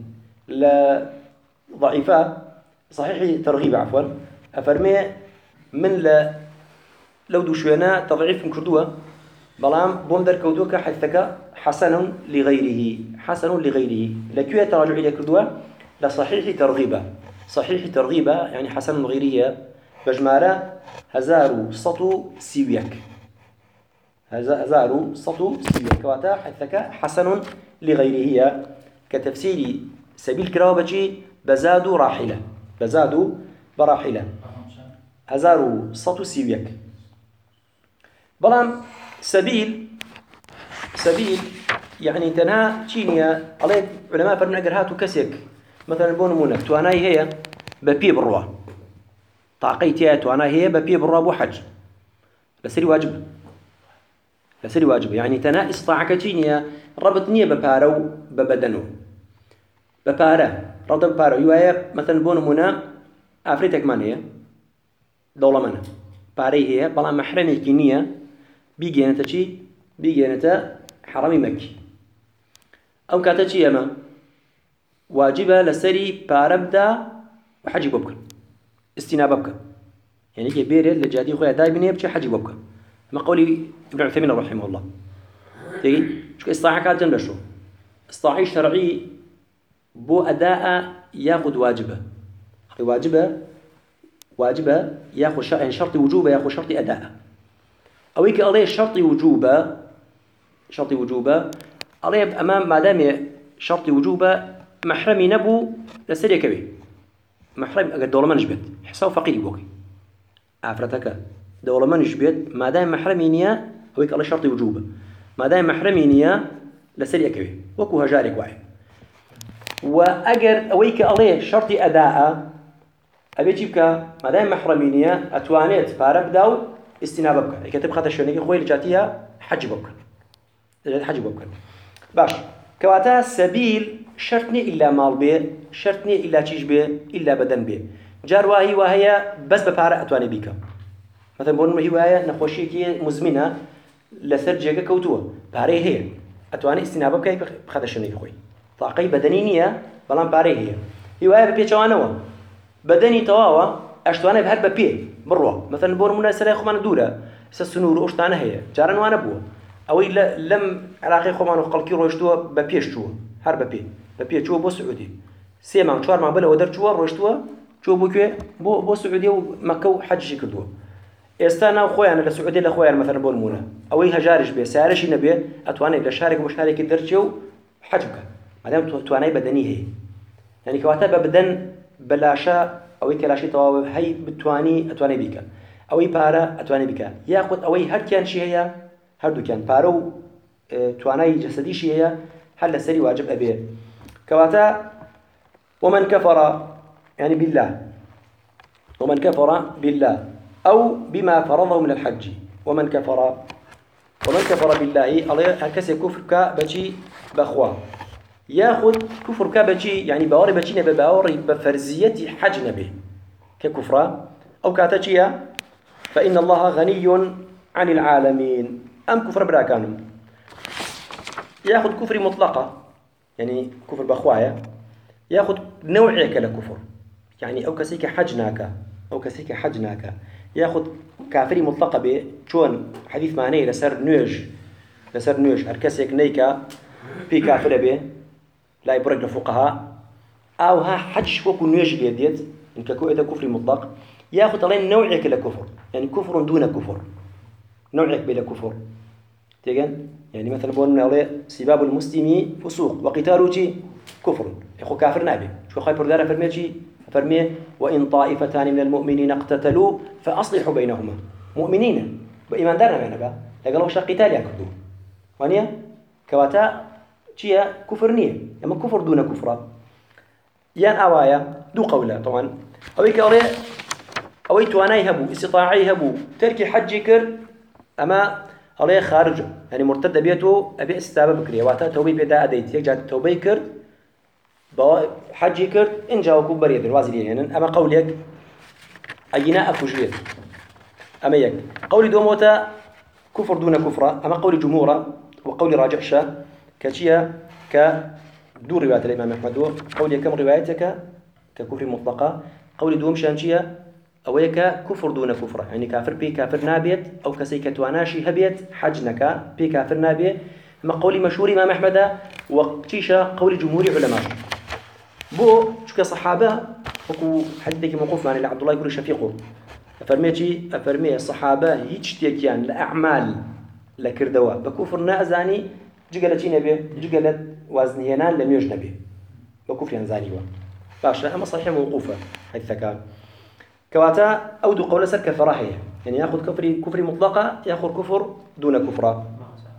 لضعيفة صحيح ترغيب عفوا أفرمي من لو دوشونا تضعيف من كردوة بلام بومدر كودوكا حثك حسن لغيره لكي تراجع إلى كردوة لصحيح ترغيبة يعني حسن لغيره بجمارة هزارو سطو سيويك كواتا حثك حسن لغيره كتفسير سبيل كراوبجي بزادو براحلة هزارو سطو سيويك بلام سبيل يعني تنها تشينيا عليه علماء فرمنا قرهاتو كسيك مثلا بونمونك تواناي هي ببي بروا طاقيتها تواناي هي ببي بروا بو حج لسري واجب يعني تنها استطاعك تشينيا ربطني ببارو ببدنو ربط ببارو يوايا مثلا بونمونا افريتك من هي دولة منها باري هي بلا محرمي كينيا بيجينتا حرمي مكي أو كاتشي يما واجبة لسري باربدا وحجي بوبك استنابك يعني كي بيري لجادي خويا دايبني بشي حجي بوبك ما قولي ابن عثيمين رحمه الله تيجي شو استطاعة كانت جنب شو استطاعي شرعي بو أداء ياخذ واجبة ياخذ يعني شرط وجوبه ياخذ شرط أداء أو هيك عليه شرط وجوبه عليه أمام ما دام شرط وجوبه محرمي نبو لسري كبير محرم أجد دولة ما نجبت حساب فقير بوكي عفرتك دولة ما نجبت ما دام محرمي نيا هو هيك عليه شرط وجوبه ما دام محرمي نيا لسري كبير وكو هجارك واحد وأجر أويك عليه شرط أداء أبي جيبك ما دام محرمي نيا أتوانيت فارب داو استنابك كتب خاطر شنو خوي لجاتيها حج بك حج بكر باش كواتا سبيل شرطني إلا مال به شرطني إلا تيج به إلا بدن به جارواهي وهي بس ببارة أتواني بيك مثلا بقول هي وهي نخوشي كي مزمنة لسرجة كوتوه باري هي أتواني استنابه كي بخدشني خوي طاقي بدنينية بلان باري هي وهي ببيتشوانوا بدني تواوا أشتواني بهر ببي بروه مثلا بقول منا سلاخ من دورة سسنور أشتانه هي جارن وانا بوه أو لم علاقة خمان وخلقي روشتوه ببيشتوه هر ببي شو بو سعودي سيما شوار ما بلا ودر شوار روشتوه شو بو كي بو سعودي ومكة حج كردوه استانا خويا انا لسعودي لاخويا مثلا بقول مونا او هجارش به سارش نبي اتواني لشارك ومشارك درجو حجك مادام تواني بدني هي يعني كواتا بدن بلاشا او كلاشي تو هي اتواني بك او بارا اتواني بك ياخذ او هر كان شي هي هر دو كان بارو تواني جسدي شي هي هل سري واجب ابي كواتا ومن كفر يعني بالله ومن كفر بالله أو بما فرضه من الحج ومن كفر بالله الله هكذا كفر كبشي بخوا ياخذ كفر كبشي يعني باوري بشي نبي باوري بفرزية حج نبي ككفرة أو كاتشيا فإن الله غني عن العالمين أم كفر براكانم ياخذ كفر مطلقة يعني كفر بخوايا ياخذ نوعية كالكفر يعني أو كسيك حجناك ياخذ كافري مطلقة به شون حديث معناه لسر نوج هركسيك نيكا في كافر به لا يبرق الفقهاء أو ها حج وكو نوج اليديت إن كو إذا كفر مطلق ياخذ عليه نوعية كالكفر يعني كفر دون كفر نوعية بلا كفر تيجن يعني مثلا بقولنا عليه سباب المسلم فسوق وقتاله كفر يخو كافر نابي شو خايف بردار فرميه وإن طائفتان من المؤمنين اقتتلوا فأصلحوا بينهما مؤمنين بإيمان دارنا معنا بقى لقالوا شا قتال يأكدوا وانيا كواتا شيا كفر نية أما كفر دون كفر يان أوايا دو قولا طبعا أوي تواناي هبو استطاعي هبو تركي حج كر أما عليه خارج يعني مرتد بيته أبي استابة بكرية واتا توبي بدا أديت يجعل توبي كر حجي كرد إن جاوبوا بريد الوازلين يعني أما قولك أجناء فجريت أما يك قولي دوموتا كفر دون كفرة أما قولي جمهورة وقولي راجعشة كشيا كدور رواية الإمام أحمد قولي كم روايتك ككفر مطلقة قولي دوم شانشيا أويك كفر دون كفرة يعني كافر بي كافر نابيت أو كسيك تواناشي هبيت حجنك بي كافر نابيت أما قولي مشهور إمام أحمد وقتيشة قولي جمهوري علماء بو شو كصحابة وكو حديثك موقوف عن عبد الله يقول شفيقه أفرمي الصحابة هيج تيكيان لأعمال لكردوا بكفر نازاني جقلتين به جقلت وزنينان لم يجنبه بكفر ينزاني باشا أما صحيح موقوفة حديثك كواتا أودو قول سر كفراهية يعني يأخذ كفر مطلقة يأخذ كفر دون كفرة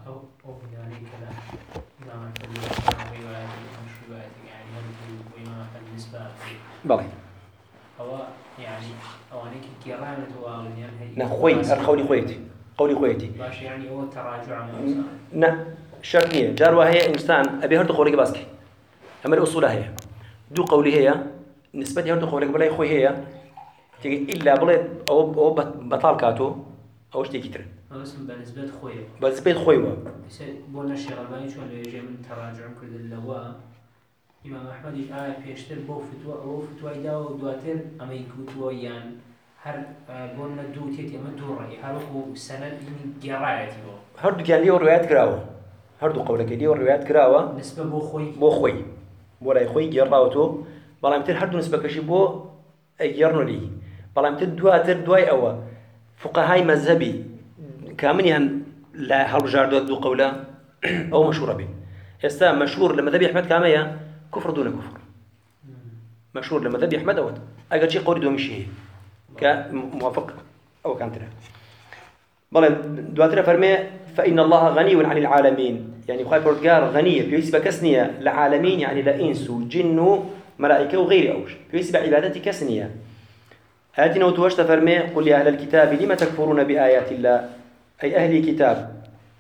بلى هو يعني أوانيك كيرانة وأغنيان هي نخوي قولي خويتي باش يعني هو تراجع شرطية جاروا هي إنسان أبي هرد خورك باسكي أما الأصول هي دو قولي هي نسبة هرد خورك بلا خوي هي تيجي إلا بلا أو بطال كاتو أو شتي كتير بس بالنسبة خويه بالنسبة خويه بس بقولنا الشيخ الباني شو اللي يجي من تراجع كل اللواء إمام أحمد آية بيشتر بو فتوى داو دواتر أما يكوتوا يان هر بقولنا دو تيتي أما دو رأي هرقو سنة إن جرايتي هردو كان ليه روايات كراوة هردو قولك ليه روايات كراوة نسبة بو خوي ولا خوي جراوتو بلا متر هردو نسبة كشي بو أجرنو ليه بلا متر دواتر دواي أوا فقهاي مذهبي كامنيا لا هالجار دو قولا أو مشهور به يستا مشهور لما ذبي أحمد كامية كفر دون كفر مشهور لما ذبي أحمد أود أجل شيء قولي دومشي هي كموافق أو كانترا بل دواترا فرمي فإن الله غني عن العالمين يعني خايف رجال غنية بيسبة كسنية لعالمين يعني لإنس وجن ملائكة وغير أوش بيسبة عبادتي كسنية آتنا وتوشت فرمي قل يا أهل الكتاب لما تكفرون بآيات الله أي أهل الكتاب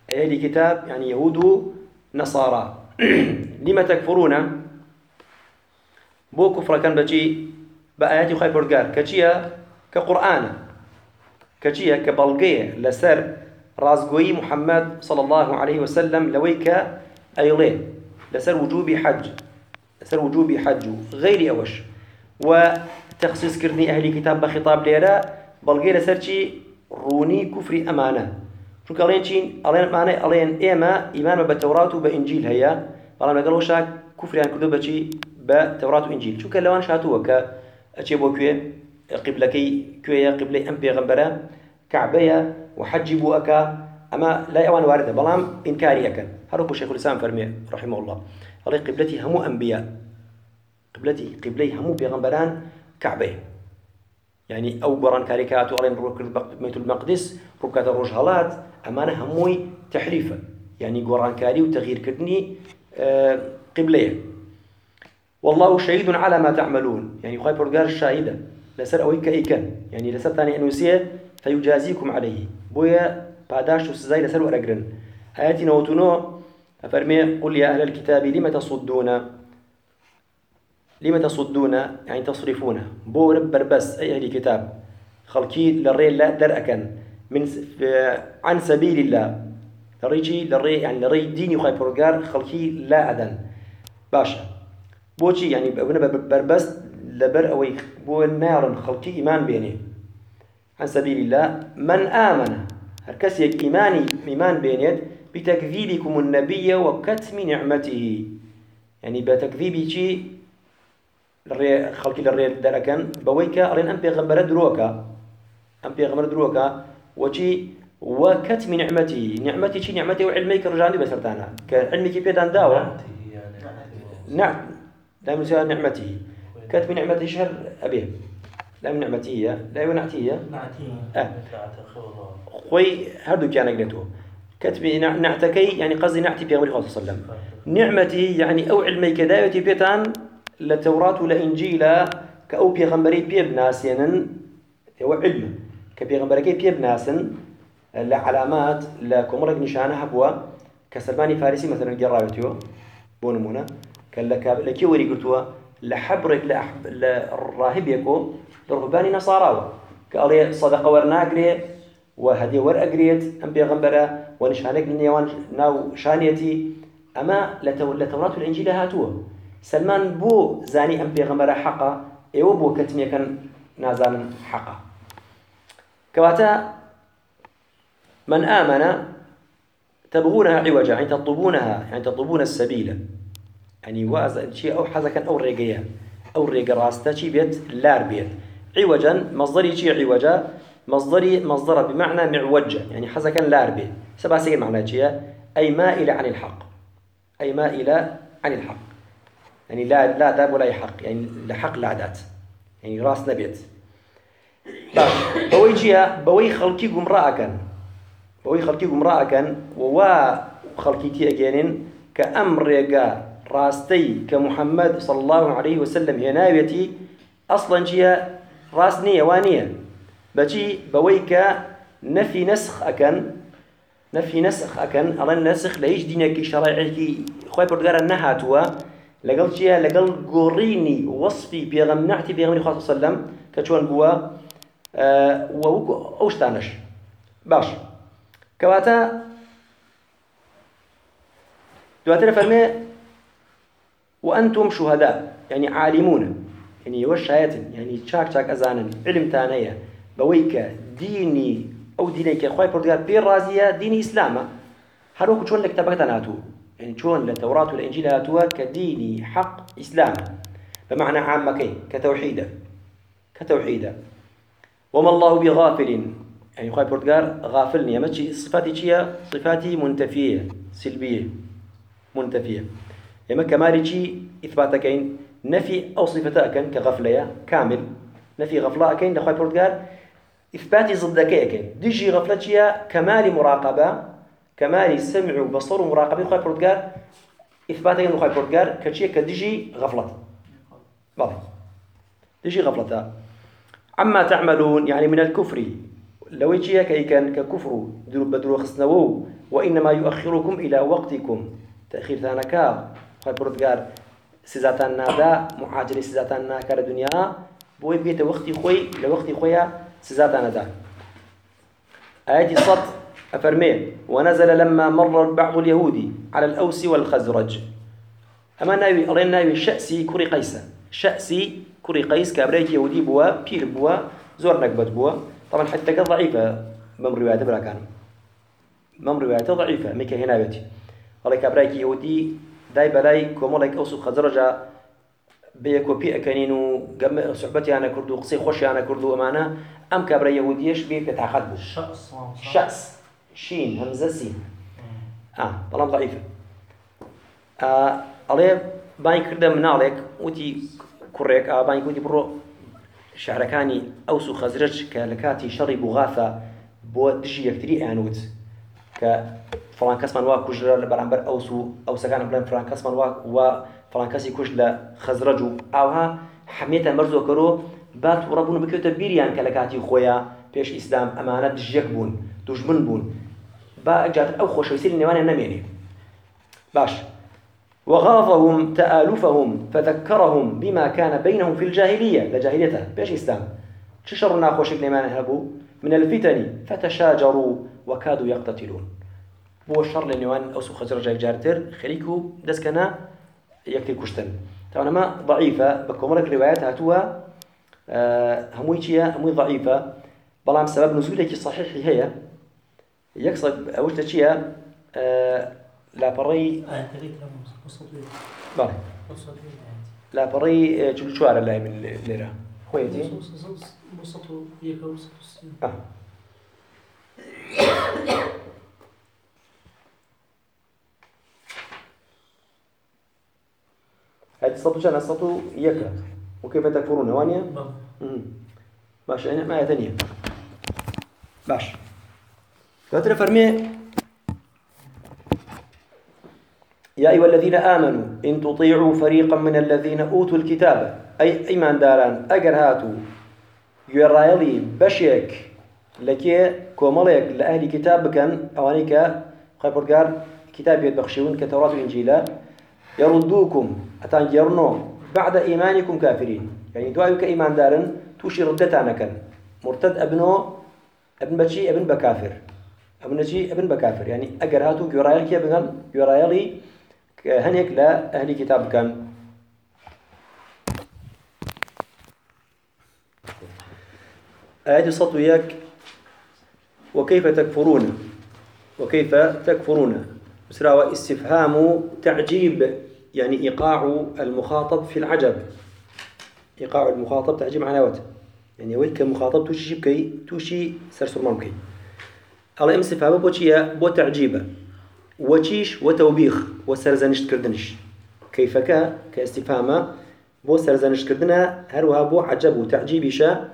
أهل كتاب يعني يهود نصارى لما تكفرون بو كفر كان بجي بآيات خاي بردقار كجيا كقرآن كجيا كبلغية لسر رازقوي محمد صلى الله عليه وسلم لويك أيضا لسر وجوب حج غير أوش وتخصيص كرني أهل كتاب بخطاب ليرا بلغية لسر شي روني كفر أمانة شو قالين شين ألين معناه ألين إما إيمان بالتوراة وبإنجيل هيا والله قالوا شاك كفر يعني كذوب شيء بالتوراة وإنجيل شو كلوان شاتوه كأشياء بوكيه قبلكي كويه قبلي أم بيغمبرة كعبية وحجبوا أكا أما لا يوان واردة بلام إنكاري أكن هذا شيخ الإسلام فرمي رحمه الله قال قبلتي همو أنبياء قبلي همو بيغمبران كعبية يعني أو قران كاريكات وأرين بيت المقدس ركعة الرجهالات أمانة هموي تحريفا يعني قران كاري وتغيير كدني قبلية والله شهيد على ما تعملون يعني خايف برجار الشاهدة لسر أويك إيكن يعني لسر ثاني أنوسية فيجازيكم عليه بويا بعداش وسزاي لسر وأرجرن آياتي نوتونو أفرمي قل يا أهل الكتاب لما تصدون يعني تصرفون بو رب بس أي أهل الكتاب خلقي للري لا درأكن من عن سبيل الله للري ديني خايف برجار خلقي لا أذن باشا بوشي يعني بربس لبر أو بو النار خلقي إيمان بيني عن سبيل الله من آمن هركسيك إيمان بينيت بتكذيبكم النبي وكتم نعمته يعني بتكذيبي شيء خلقي للري دركن بويكا أرين أم بيغمبر دروكا وشي وكتم نعمتي شي نعمتي وعلمي كرجاني بسرتانا كعلمي كيف يدان داوة نعم لا مساء نعمتي كتم نعمتي شهر أبيه لا من نعمتي لا ونعتيه خوي هردو كان قلته كتب نعتكي يعني قصدي نعتي بيغمبر صلى الله عليه وسلم نعمتي يعني أو علمي كدايتي بيتان لتوراة ولا إنجيل كأو بيغمبري بيبناسين هو علم كبيغمبري بيبناسن لعلامات لكمرق نشانها بوا كسلماني فارسي مثلا جرابتيو بونمونا كلك لكي وري قلتوا لحبرك للراهب يكو لرهباني نصاراوه قال صدقه ورناقري وهدي ورقريت ام بيغمبره ونشانك نيوان ناو شانيتي اما لتوراة الانجيل هاتوه سلمان بو زاني ام بيغمبره حقا ايو بو كتمي كان نازان حقا كواتا من آمن تبغونها عوجا يعني تطلبون السبيل يعني وازن شيء أو حزكا أو رجيا أو رجا راستا شيء بيت لار بيت عوجا مصدري شيء عوجا مصدر بمعنى معوجة يعني حزكا لار بيت سبع سيجي معنى شيء أي مائل عن الحق يعني لا داب ولا يحق يعني لحق لا عدات يعني راس نبيت بوي خلقي قمراء كان خلقي تي أجانين كأمر يجا راستي كمحمد صلى الله عليه وسلم يناويتي أصلاً جيا راس نية وانية بجي بويك نفي نسخ أكن على النسخ ليش دينك شرعي خوي بردقار النهاتوا لقل جيا لقل قريني وصفي بيغمنعتي بيغمني خاصة صلى الله عليه وسلم كتوان بوا ووكو أوشتانش باش كواتا دواتنا فرمي وأنتم شهداء يعني عالمون يعني وش هايتن يعني شاك أزانا علم تانية بويك ديني أو دينيك خواهي بردقار بير رازية ديني إسلاما هروكو شون لك تبقتناتو يعني شون للتوراة والإنجيل هاتوا كديني حق إسلام بمعنى عامكي كتوحيدا وما الله بغافل يعني خواهي بردقار غافلني أما صفاتي شيء صفاتي منتفية سلبية منتفية يما كمالي شيء إثباتكين نفي أو صفتاكين كغفلية كامل نفي غفلاءكين لخواهي بردقار إثباتي ضدكين ديجي غفلتشيا كمال مراقبة كمال سمع وبصر ومراقبة خواهي بردقار إثباتكين لخواهي بردقار كشيء كديجي غفلت بالله ديجي غفلتها عما تعملون يعني من الكفر لو يجي كأي كان ككفر بدرو خصنوه وإنما يؤخركم إلى وقتكم تأخير ثانكا خاي بردقار سزاتان نادا معاجل سزاتان ناكار الدنيا بوي بيت وقتي خوي لوقتي خويا سزاتان نادا آية الصد أفرمي ونزل لما مر بعض اليهود على الأوس والخزرج أما ناوي أرين ناوي شأسي كوري قيس شأسي كوري قيس كابريك يهودي بوا بير بوا زور نكبت بوا طبعا حتى كانت ضعيفة من روايات بلا كان من روايات ضعيفة ميكا هنا بيتي والله كابريك يهودي داي بلاي كومولك أوس وخزرج بيكو بي أكانينو جم صحبتي أنا كردو قصي خوشي أنا كردو أمانة أم كابري يهوديش بيك تعقد شأس شين همزة سين طالما ضعيفة عليه باين كرده من عليك وتي كوريك باين كودي برو شعركاني أوس وخزرج كلكاتي شري بغاثة بودجي يكتري أنوت كفلان كسمان واكوجر برامبر أو سكان بلان فلان كسمان وفلان كسي كوجل خزرجو أوها حميته مرزو كرو بات وربنا بكيوت بيريان كلكاتي خويا بيش إسلام أمانة دجيك بون دجمن بون با جات أو خوش يصير النوان النميني باش وغاضهم تآلفهم فذكرهم بما كان بينهم في الجاهلية لجاهليتها بيش إسلام تشرنا خوش النمان هبوا من الفتن فتشاجروا وكادوا يقتتلون بو الشر لنوان أوسو خزرجا جارتر خليكو دسكنا يكتل كشتن طبعا ما ضعيفة بكمرك روايات هاتوها همويتيا هموي ضعيفة بلام سبب نزولك صحيح هي يقصد أوش تشيا لا بري بله لا بري جلشوار الله من ليرة خويتي هذه الصوت شان الصوت يكا وكيف تكفرون وانيا باش أنا ما ثانية باش فترة فرمي يا أيها الذين آمنوا إن تطيعوا فريقا من الذين أوتوا الكتاب أي إيمان داران أجر هاتوا يرايلي بشيك لكي كوماليك لأهل كتاب كان أوانيك خيبرقار كتاب يتبخشون كتوراة الإنجيل يردوكم أتنجرنوا بعد إيمانكم كافرين يعني دعاء كإيمان دارن توشي ردتانا كان مرتد ابن بشي ابن بكافر ابن بشي ابن بكافر يعني أجر هاتوا يرايلك يرايلي هنيك لا أهل كتاب كان آيات الصوت وياك وكيف تكفرون مسراوى استفهام تعجيب يعني إيقاع المخاطب في العجب إيقاع المخاطب تعجيب معناوته يعني ويك المخاطب توشي بكي توشي سرسر ممكن الله استفهام بوشيا بو تعجيبه وشيش وتوبيخ وسرزنش كردنش كيف كاستفهامه بو سرزنش كردنا هروها بو عجب وتعجيبشا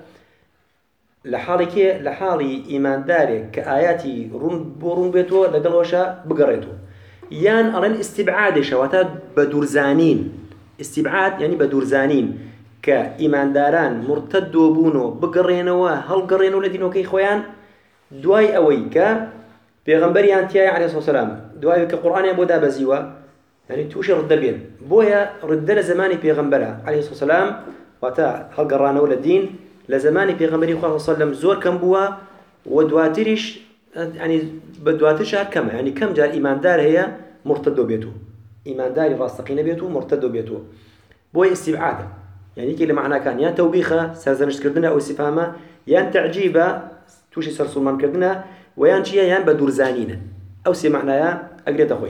لحالي إيمان داري كآياتي رون بيتو لقلوشا بقريتو يان أرين استبعاد شواتات بدورزانين استبعاد يعني بدورزانين كإيمان داران مرتدو بونو بقرينوا هل قرينوا لدينو كي خويان دواي أويكا بيغمبريان تياي عليه الصلاة والسلام دواي كقرآن يبو دابزيوا يعني توشي رد بين بويا رد لزماني بيغمبرها عليه الصلاة والسلام واتا هل قرانوا للدين لزماني بيغمبري صلى الله عليه وسلم زور كم بوا ودواترش يعني بدواترش كم يعني كم جار إيمان دار هي مرتدو بيتو إيمان دار راستقين بيتو مرتدو بيتو بويا استبعاده يعني كي معناه كان يا توبيخه سرزنش كردنا أو استفهامه يا تعجيبه توشي سرسلمان كردنا ويان شيء يان بدور زانين أو سمعنا يا أقرأت أخوي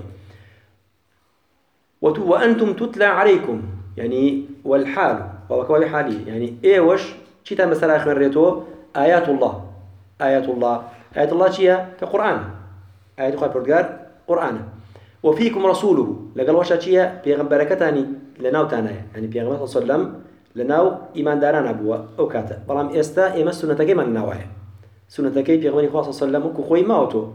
وأنتم تتلى عليكم يعني والحال وكوي حالي يعني إيه وش شيء مثلا آخر ريتو آيات الله شيء كقرآن آيات الله قرآن وفيكم رسوله لقال وش شيء بيغمبركتاني لناو تانا يعني بيغمبر صلى الله عليه وسلم لناو إيمان داران أبوا أو كاتا برام إستا إما سنة كيما النوايا سنة كي بيغمبر صلى الله عليه وسلم كخوي ماوتو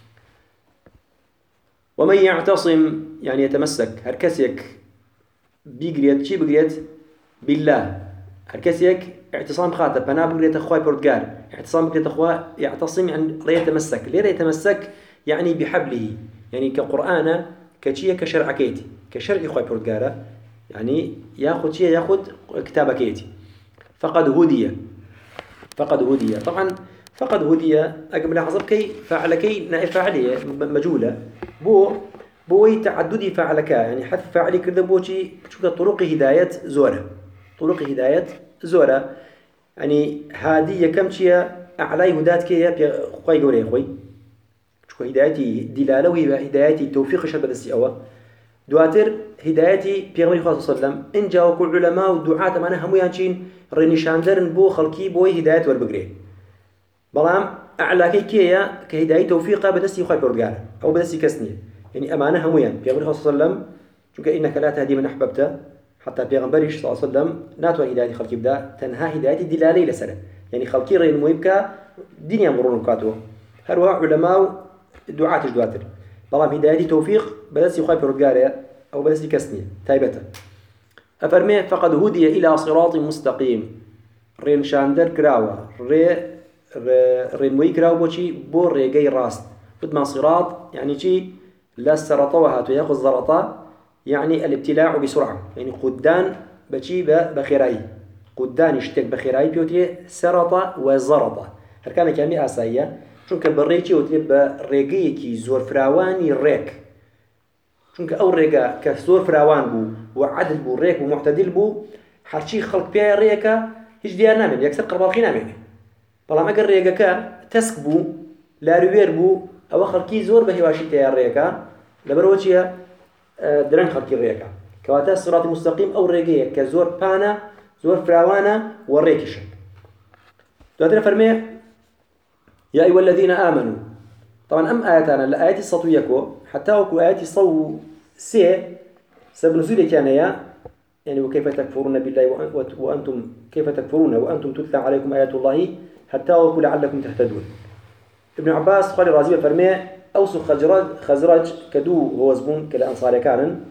ومن يعتصم يعني يتمسك هركسيك بيقريت شي بقريت بالله هركسيك اعتصام خاطب أنا بقريت أخوي بردقار اعتصام بقريت أخوي يعتصم يعني لا يتمسك ليه يتمسك يعني بحبله يعني كقرآن كشيء كشرع كيتي كشرع خوي بردقارة يعني ياخذ شيء ياخذ كتابة كيتي فقد هدي طبعا فقد هدي أقبل حسب كي فعل كي نائب فاعلية مجهولة بوي تعددي فعلك يعني حذف فاعلي كذا بوشي شو طرق هداية زورة يعني هادية كم شيء أعلى هدات كي يا خوي جوري خوي شو هدايتي دلالة وهدايتي توفيق شبه السيئة دواتر هدايتي بيغمبر صلى الله عليه وسلم إن جاءوا كل علماء ودعاة معنا هم يانشين رينيشاندرن بو خلقي بوي هداية والبقري بلام أعلى كيا كهداية توفيقه بدسي خوي بردقار أو بدسي كسنية يعني أمانة هم يان بيغمبر صلى الله عليه وسلم شو إنك لا تهدي من أحببته حتى بيغمبر صلى الله عليه وسلم ناتوا هداية خلقي بدا تنها هداية دلالة لسنة يعني خلقي رين مويبكا دنيا مرون كاتو هروا علماء دعاة دواتر بلام هداية توفيق بدسي خوي بردقار أو بدسي كسنية تايبته أفرمي فقد هدي إلى صراط مستقيم رين شاندر كراوة رين موي كراوة بوشي بور ريقاي راست بدما صراط يعني شي لا السرطة وهاتو ياخذ الزرطة يعني الابتلاع بسرعة يعني قدان بشي بخيراي قدان يشتك بخيراي بيوتي سرطة وزرطة هل كان كامي آسايا چونك بريكي وتريب بريقيكي زور فراواني ريك چونك أو ريقا كزور فراوان بو وعدل بو ريك ومعتدل بو هرشي خلق بيها ريكا هيش ديار نامن يكسر قربالخي نامن بلام اگر ريقا كا تسك بو لا روير بو أو خلقي زور بهواشي تيار ريكا لبروتيا درن خلقي ريكا كواتا الصراط المستقيم أو ريقيا كزور بانا زور فراوانا وريكشن دواتنا فرمي يا أيها الذين آمنوا طبعا أم آياتنا الآيات السطوية حتى وكو آيات صو سبب نزول كان يعني وكيف تكفرون بالله وأنتم كيف تكفرون وأنتم تتلى عليكم آيات الله حتى وكو لعلكم تهتدون ابن عباس قال رازي فرمي أوسو خزرج كدو هو زبون كلا أنصاري كانن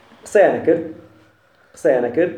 قصيانكر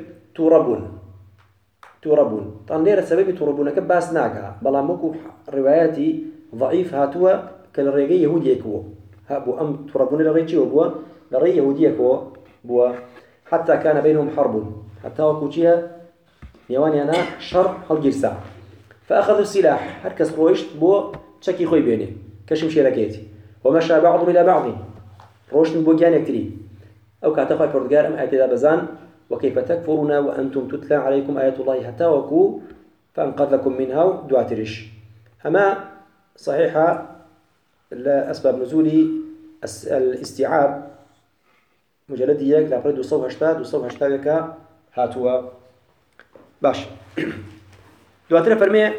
توربون طبعا ليرة سبب توربونك باس ناكا بلا مكو رواياتي ضعيف هاتوا كالريقي يهودي يكو هابو أم توربون لغيتي وبوا لغي يهودي يكو بوا حتى كان بينهم حرب حتى وكوتيها نيواني أنا شر هالجرسا فأخذوا السلاح هركز رويشت بوا تشكي خوي بيني كشم شيركيتي ومشى بعضهم إلى بعض روشت بوا جان يكتري أو كاتخوي بردقار أم آيات بزان وكيف تكفرون وأنتم تتلى عليكم آيات الله حتى وكو فأنقذكم منها دواترش أما صحيحة أسباب نزولي الاستيعاب مجلديك لابد وصوها اشتاد هاتوا باش دواتنا فرمي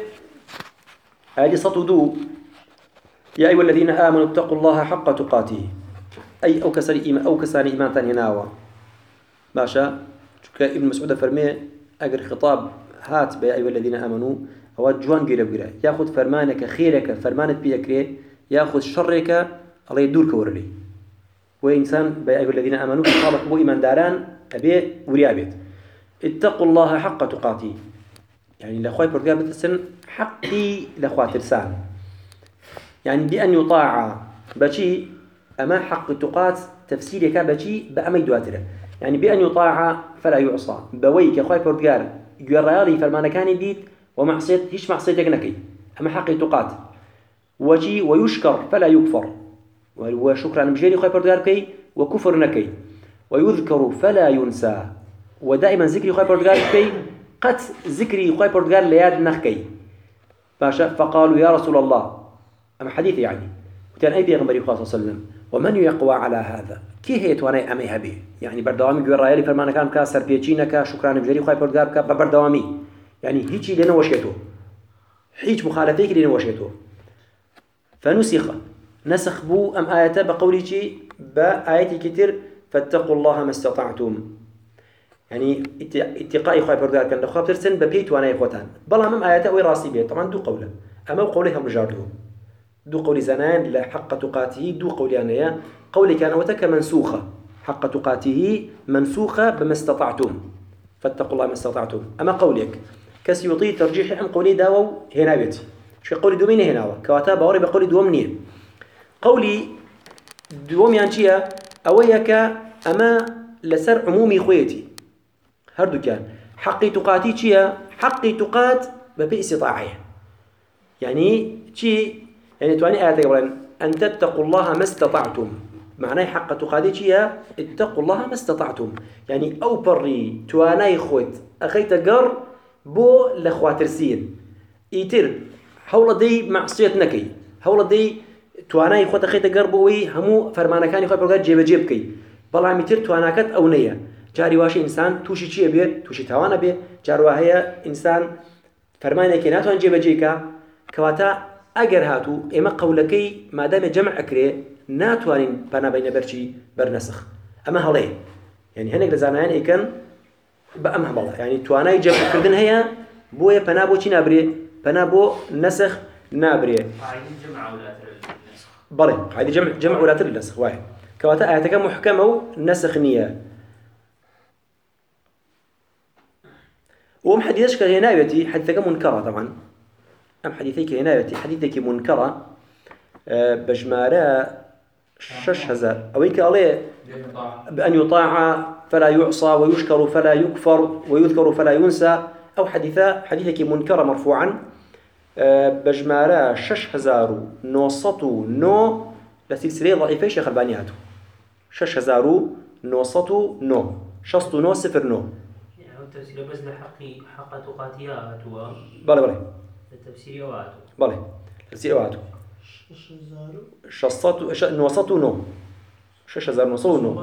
آية سطو يا أيها الذين آمنوا اتقوا الله حق تقاته أي أو كسان إيمان تاني ناوى باشا ابن مسعود فرمي أجر خطاب هات بيا أيها الذين آمنوا أو جوان قرب ياخذ فرمانك خيرك فرمانك بيكري ياخذ شرك الله يدورك ورلي وإنسان بيا أيها الذين آمنوا خطابك بو إيمان داران أبي وريابيت اتقوا الله حق تقاته يعني لأخوي برقاب بتسن حقي لأخوات ترسان يعني بأن يطاع بشي أما حق التقات تفسيرك بشي بأمي دواتره يعني بأن يطاع فلا يعصى بويك أخوي برقاب يرالي فرمانكاني بيت ومعصيت هيش معصيتك نكي أما حق التقات وشي ويشكر فلا يكفر وشكرا مجيري أخوي برقاب كي وكفر نكي ويذكر فلا ينسى ودائما ذكري أخوي برقاب كي قد ذكري أخوي برقاب لياد نخكي فقالوا يا رسول الله أما حديث يعني وكان أي بيغمبري صلى الله عليه وسلم ومن يقوى على هذا كي هي تواني أمي هبي يعني بردوامي جوار رايلي فرمانا كان كاسر بيجينك شكرا بجري خاي بردقار بردوامي يعني هيجي لنا وشيته هيج مخالفيك لنا وشيته نسخ بو أم آياته بقولي شيء بآياتي كتير فاتقوا الله ما استطعتم يعني اتقاء خاي بردقار كان لخواب ترسن ببيت وانا يخوتان بلا أمام آياته ويراسي بيت طبعا دو قوله أما قولها مجارده دو قول زنان لحق تقاته دو قول أنيا قولي كان وتك منسوخة حق تقاته منسوخة بما استطعتم فاتقوا الله ما استطعتم أما قولك كسيوطي ترجيح أم قولي داو هنا بيت شو قولي دومين هنا كواتا باوري بقولي دومنيه قولي دوميان چیە ئەوەیە کە ئەمە لەسەر عمومی خۆیەتی هەردووکیان حەقی توقاتی چییە؟ حەقی توقات بەپێی استطاعەیە يعني چی؟ يعني تواني آياتك بڵێن أن تتقوا الله ما استطعتم معناه حق تقاتی چییە؟ اتقوا الله ما استطعتم يعني ئەو پەڕی توانای خۆت ئەخەیتە گەڕ بۆ لە خواترسین ئیتر هەوڵە دەی مەعسیەت نەکەی هەوڵە دەی توانای خۆت ئەخەیتە گەڕ بۆ ئەوەی هەموو فەرمانەکانی خۆی پەروەردگار جێبەجێ بکەی بەڵامی تر تواناکەت ئەو نەیە جاری واشە ئینسان تووشی چییە بێ تووشی تاوانە بێ جاروا هەیە ئینسان فەرمانێکی ناتوان جێبەجێکە کەواتە ئەگەر هاتوو ئێمە قەولەکەی مادامێ جەمع ئەکرێ ناتوانین پەنابەینە بەرچی بەرنەسخ ئەمە هەڵەیە یعنی هەندێک لە زانایان ئەیکەن بە ئەم هەڵە یعنی توانای جەمعکردن هەیە بۆیە پەنا بۆ چی نابرێ پەنا بۆ نەسخ نابرێ بەڵێ قاعدە جەمع وەلاتر لەنەسخ وایە کەواتە ئاەتەکە محکەمە و نەسخ نییە وهم حديثش كهنايتي حديثك منكرة طبعا أم حديثك هنايتي حديثك منكرة بجمارة شش هزار أويك عليه بأن يطاع فلا يعصى ويشكر فلا يكفر ويذكر فلا ينسى أو حديثك منكرة مرفوعا بجمارة شش هزار نوصتو نو لسلسلة ضعيفة شيخ البانياتو شش هزار نوصتو نو شصتو نو صفر نو التفسير بس حق تقاتيات هو بله التفسير واتو بله التفسير واتو شصتو نوصتو نو شش هزار نوصتو نو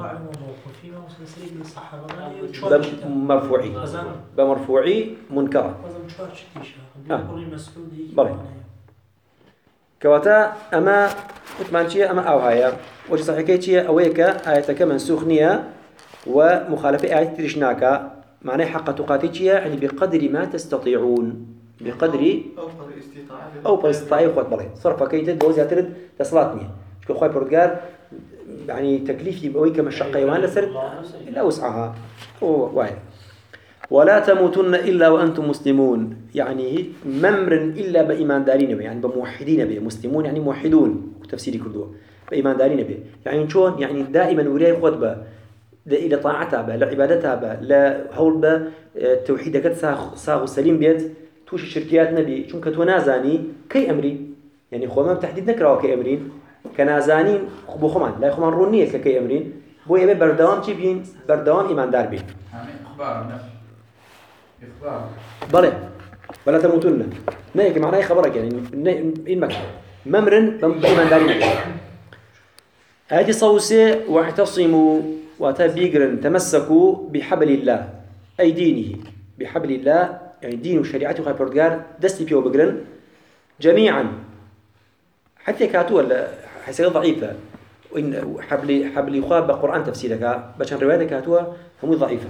مرفوعي بمرفوعي منكرة بله كواتا أما كتمانشية أما أوهايا وجه صحيحكي أويكا آياتك منسوخ نية ومخالفة آيات تريشناكا معناه حق تقاتيشيا يعني بقدر ما تستطيعون بقدر أو باستطاعي أخوات بلي صرفة كي تدوز يعترض تصلاتني شكو أخوات بردقار يعني تكليفي بأويك مشقة يوان لسر إلا وسعها واحد ولا تموتن إلا وأنتم مسلمون يعني ممر إلا بإيمان دارين به يعني بموحدين به مسلمون يعني موحدون تفسيري كردوه بإيمان دارين به يعني شون يعني دائما ولاية خطبة إلى طاعتها به لعبادتها به لا هول به توحيدك ساغ سليم بيت توش الشركيات نبي شون كتونازاني كي أمري يعني خوما بتحديد نكره كي أمرين كنازانين خبو خمان لا خمان رونية كي أمرين بو يبي بردوام شي بين بردوام إيمان دار بين إخبار بلى ولا تموتن ما يك معناه خبرك يعني إن مكان ممرن بإيمان دارين هذه صوصة واعتصموا وتبيقرن تمسكوا بحبل الله أي دينه بحبل الله يعني دين وشريعته خير بردقار دستي فيه وبقرن جميعا حتى كاتوه حسيت ضعيفة وإن حبل يخاب بقرآن تفسيرك بشان روايتك كاتوه هم ضعيفة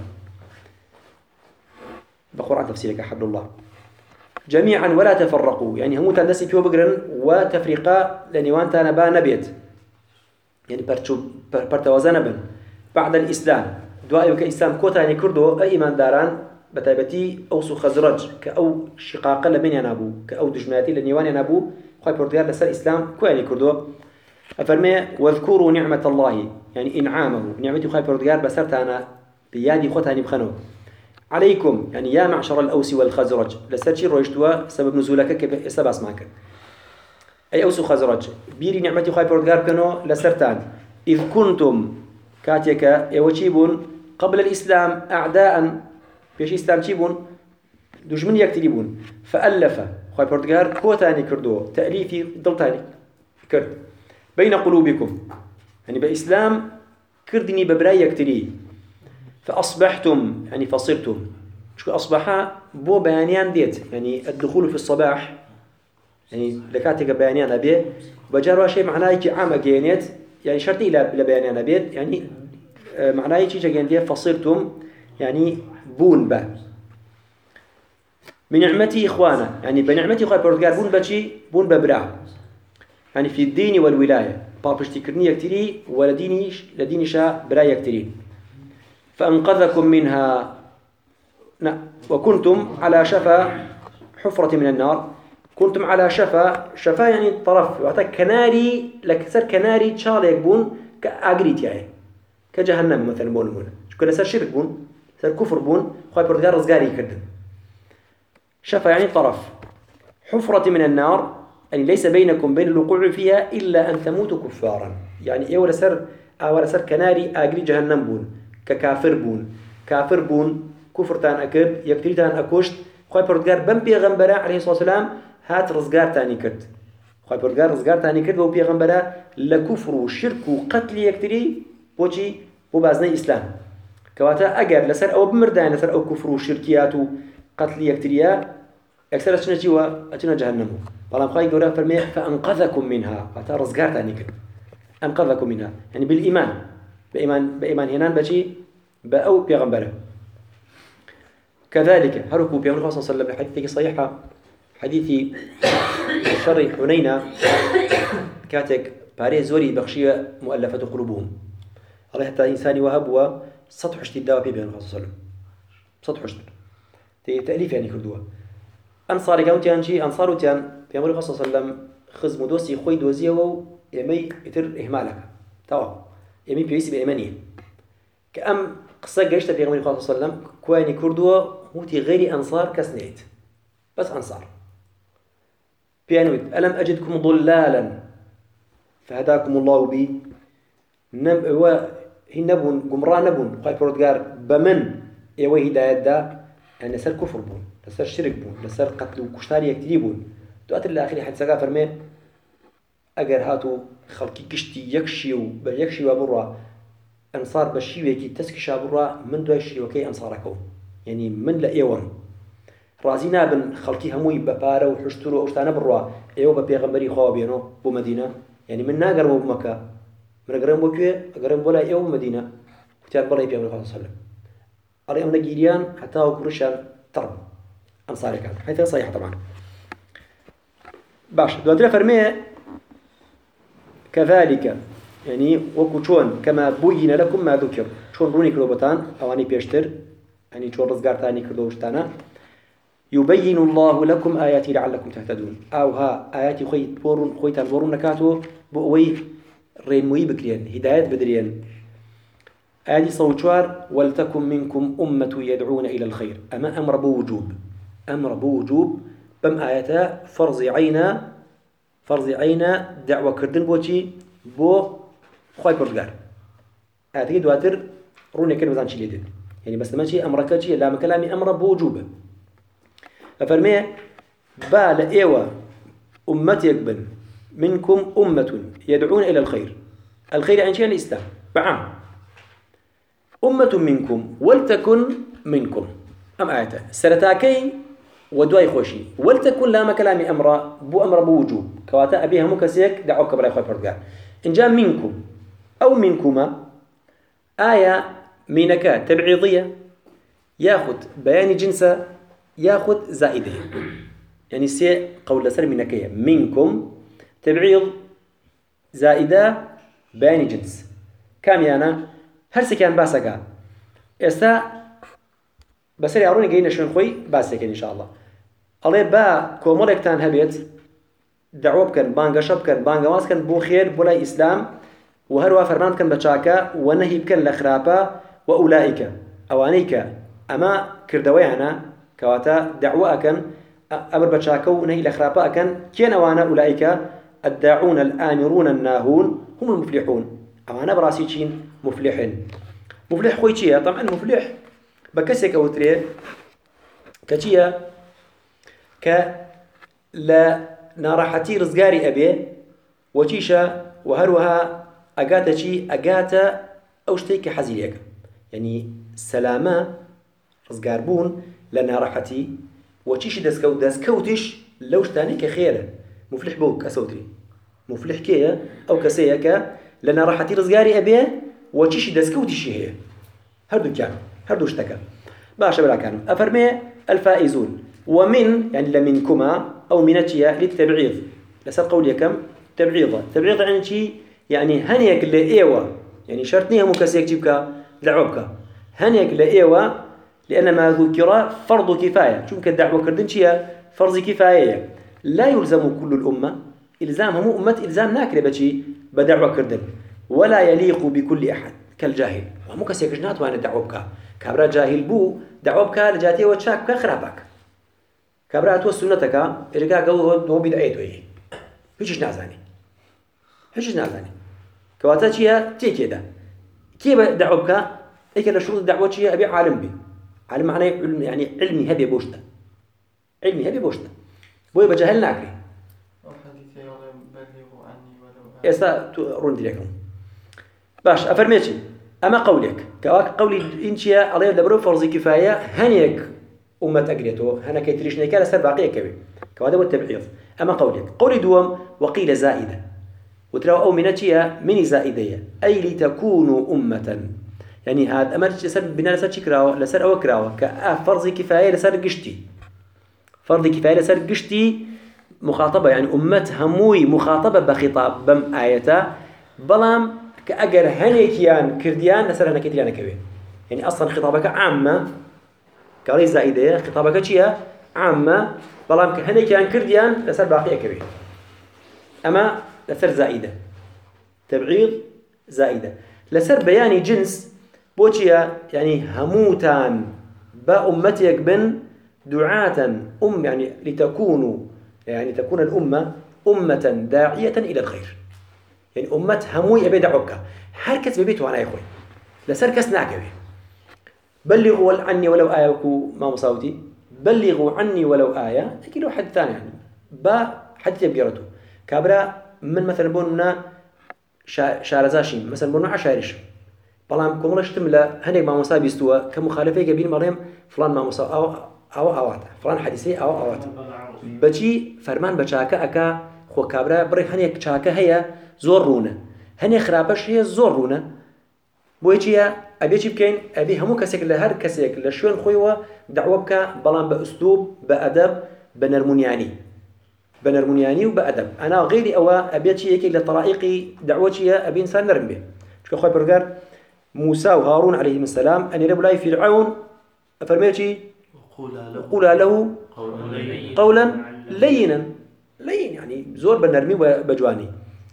بقرآن تفسيرك حبل الله جميعا ولا تفرقوا يعني هم تندسي فيه وبقرن وتفريقا لنيوان تانبا نبيت يعني برتوازن بن بعد الإسلام دعاء كإسلام كوتاني كردو إيمان داران بتابتي أوسو خزرج كأو شقاق لمن ينابو كأو دجمناتي لنيوان ينابو خاي برديار لسر إسلام كواني كردو أفرمي واذكروا نعمة الله يعني إنعامه نعمتي خاي برديار بسرتانا بيادي خوتاني بخنو عليكم يعني يا معشر الأوس والخزرج لسر شي رويشتوا سبب نزولك كسبب اسمعك أي أوس خزرج بيري نعمتي خاي برديار كنو لسرتان إذ كنتم كاتيكا يوشيبون قبل الإسلام أعداء بيش إسلام شيبون دجمن يكتريبون فألف خاي بردقار كوتاني كردو تأليفي ضلتاني كرد بين قلوبكم يعني بإسلام كردني ببراي يكتري فأصبحتم يعني فصرتم شو أصبح بو بيانيان ديت يعني الدخول في الصباح يعني لكاتيكا بيانيان أبيه وجاروا شيء معناه يجي عام جينيت يعني شرطي لبيانيان أبيه يعني معناه يجي جينيت فصرتم يعني بون با بنعمتي إخوانا يعني بنعمتي إخوان بردقار بون بشي بون ببرا يعني في الدين والولاية بابشتي كرنية كتيري لديني شا براية كتيري فأنقذكم منها وكنتم على شفا حفرة من النار كنتم على شفا يعني طرف وحتى كناري لكسر كناري شال يكبون كأجريت يعني كجهنم مثلا بون شو كده سر شرك بون سر كفر بون خايف برجار رزقاري كده شفا يعني طرف حفرة من النار يعني ليس بينكم بين الوقوع فيها إلا أن تموتوا كفارا يعني إيه ولا سر كناري أجري جهنم بون كافر بون كفر تان أكد يكتري تان أكشت خايف برجار بم بيغمبرا عليه الصلاة والسلام هات رزقار تاني كرد خايف برجار رزقار تاني كرد وبيغمبرا لكفر وشرك وقتل يكتري بوجي وبازني إسلام كواتا أجر لسر أو بمردان لسر أو كفر وشركيات وقتل يكتريا أكثر أشنا جوا أتنا جهنم والله خايف جورا فرمي فأنقذكم منها هات رزقار تاني كرد أنقذكم منها يعني بإيمان هنان بشي بأو بيغمبرا كذلك هركوا بيغمبرا صلى الله عليه وسلم حديث صحيحة حديث شر حنينة كاتك باري زوري بخشية مؤلفة قلوبهم الله حتى إنساني وهبوا سطح اشتد دوا بيبين الله صلى الله عليه وسلم سطح اشتد تأليف يعني كردوها أنصاري كانوا تيانجي أنصاروا تيان بيغمبر الله صلى الله عليه وسلم خزم دوسي خوي دوزيه و يمي يتر إهمالك توا يمي بيسي بإيمانية كأم قصة جيشت بيغمبر الله صلى الله عليه وسلم كواني كردوها موتي غير أنصار كسنيت بس أنصار بيانويت ألم أجدكم ضلالا فهداكم الله بي هنبون قمرا نبون قال بردقار بمن يوي هداية دا يعني لسر كفر بون لسر شرك بون لسر قتل وكشتاري يكتري بون تؤثر الآخر حد سقا فرمي أجر هاتو خلقي كشتي يكشي وبرا أنصار بشيوكي تسكشا برا من دو يشي وكي أنصاركم يعني من لا إيوان رازينا بن خلقي هموي ببارة وحشترو وأشتانا برا إيوه ببيغمبري خوابينو بو مدينة يعني من ناقر بمكة من أقرم بوكيه أقرم بولا إيوه مدينة وتيار برا يبيغمبري صلى الله عليه وسلم أريهم نجيريان حتى وكرشان ترب أنصاري كان حيث صحيح طبعا باش دواتنا فرمية كذلك يعني وكوشون كما بوين لكم ما ذكر شون روني كروبتان أواني بيشتر يعني شون رزقار تاني كردوشتانا يبين الله لكم آياتي لعلكم تهتدون أو ها آياتي خويتان بورون نكاتو بقوي رينموي بكريان هدايات بدريان آياتي صوتوار ولتكن منكم أمة يدعون إلى الخير أما أمر بوجوب بم آياتا فرض عينا دعوة كردن بوشي بو خواي بردقار آياتي دواتر روني كن وزان شي ليدن يعني بس ماشي أمرك شيء لا كلامي أمر بوجوب ففرمي با لأيوة أمتي يقبل منكم أمة يدعون إلى الخير يعني شيء الإسلام بعام أمة منكم ولتكن منكم أم آياته سرتاكي ودواي خوشي ولتكن لا كلامي أمر بوجوب كواتا أبيها مكسيك دعوك براي خوي بردقار إن جاء منكم أو منكما آية مينكا تبعيضية ياخذ بيان جنسة ياخذ زائدة يعني سي قول لسر مينكية منكم تبعيض زائدة بيان جنس كام يانا هرسي كان باسكا استا بسري عروني قينا شون خوي باسكا إن شاء الله الله با كومولكتان هبيت دعوة بكن بانغشا بكن بانغواز كن بو خير بولا إسلام وهروا فرمان كن بچاكا ونهي بكن لخرابا وأولئك أوانيك أما كردويانا كواتا دعوة كن أمر بچاكا ونهي لخرابا كن كين أوانا أولئك الداعون الآمرون الناهون هم المفلحون أوانا براسيشين مفلحين مفلح خوي چيا طبعا مفلح بكسك أو تري كچيا لا ناراحتي رزقاري أبي وچيشا وهروها أقاتا شي أقاتا أو شتيك حزيليك يعني سلامة رزقاربون لناراحتي وچيش دسكوتش لو شتاني كخيرا مفلح بوك أسوتري مفلح كيا أو كسيك لناراحتي رزقاري أبي وچيش دسكوتش هي هردو اشتكى باشا بلا كانوا أفرمي الفائزون ومن يعني لمنكما أو منتيا للتبعيض لسر قولي كم تبعيضة يعني شيء يعني هنيك لإيوة يعني شرطنيها مكسيك جيبك دعوبك هنيك لإيوة لأن ما ذكر فرض كفاية شو الدعوة كردن شيء فرض كفاية لا يلزم كل الأمة إلزامهم أمة إلزام ناكر بشي بدعوة كردن ولا يليق بكل أحد كالجاهل ومو كسيك جنات وانا دعوة بك كابرا جاهل بو دعوة بك لجاتي وشاك بك خرابك كابرا تو سنتك إرجع جو بدعيته إيه هيش نازاني كواتا شيء تي كده كيف دعوة بك إيه كلا شروط الدعوة شيء أبي عالم بي عالم معناه يعني علمي هبي بوشته بوي بجهل ناكري إستا روندي لكم باش أفرميتي أما قولك قولي إنشيا عليه دبرو فرض كفاية هنيك أمة أقريته هنا كيتريش نيكال سر باقية كبير كهذا هو التبعيض أما قولي دوم وقيل زائدة وترى أو منتيا مني زائدية أي لتكونوا أمة يعني هذا أما لسر بنا لسر شكراوة لسر أو كراوة كفرض كفاية لسر قشتي مخاطبة يعني أمة هموي مخاطبة بخطاب بم آياته بلام كأجر هنيكيان كرديان لسر هنكيتيان كبير يعني أصلا خطابك عامة كاري زائدة خطابك شيء عامة بلام كهنيكيان كرديان لسر باقية كبير أما لسر زائدة تبعيض زائدة لسر بياني جنس بوشيا يعني هموتان بأمتك بن دعاة يعني لتكونوا يعني تكون الأمة أمة داعية إلى الخير يعني أمة هموي أبي دعوك هركز ببيته أنا يا أخوي لسركس ناكبه بلغوا عني ولو آية وكو ما مصاوتي بلغوا عني ولو آية أكيد واحد ثاني يعني حد يبقرته كابرا من مثلا بوننا شارزاشين مثلا بوننا عشارش بلام كمرش تملا هنيك ما مصاب يستوى كمخالفة قبيل مريم فلان ما مصاب أو أوات فلان حديثي أو أوات بچی فرمان بچاکە ئەکا خۆ کابرا بڕێ هەنێک چاکە هەیە زۆر ڕوونە هەنێک خراپەش هەیە زۆر ڕوونە بۆی چیە ئەبێ چی بکەین ئەبێ هەموو کەسێک لە هەر کەسێک لە شوێن خۆیەوە دعوە بکە بەڵام بە ئوسلوب بە ئەدەب بە نەرمونیانی و بە ئەدەب ئەنا غێری ئەوە ئەبێ چی یەکێک لە طرائقی دعوە چیە ئەبێ ئینسان نەرم بێ چونکە خۆی پەروەردگار موسى وهارون عليهم السلام أن يربوا لاي فرعون أفرميتي قولا له قولا لينا لين يعني زور بنرمي وبجواني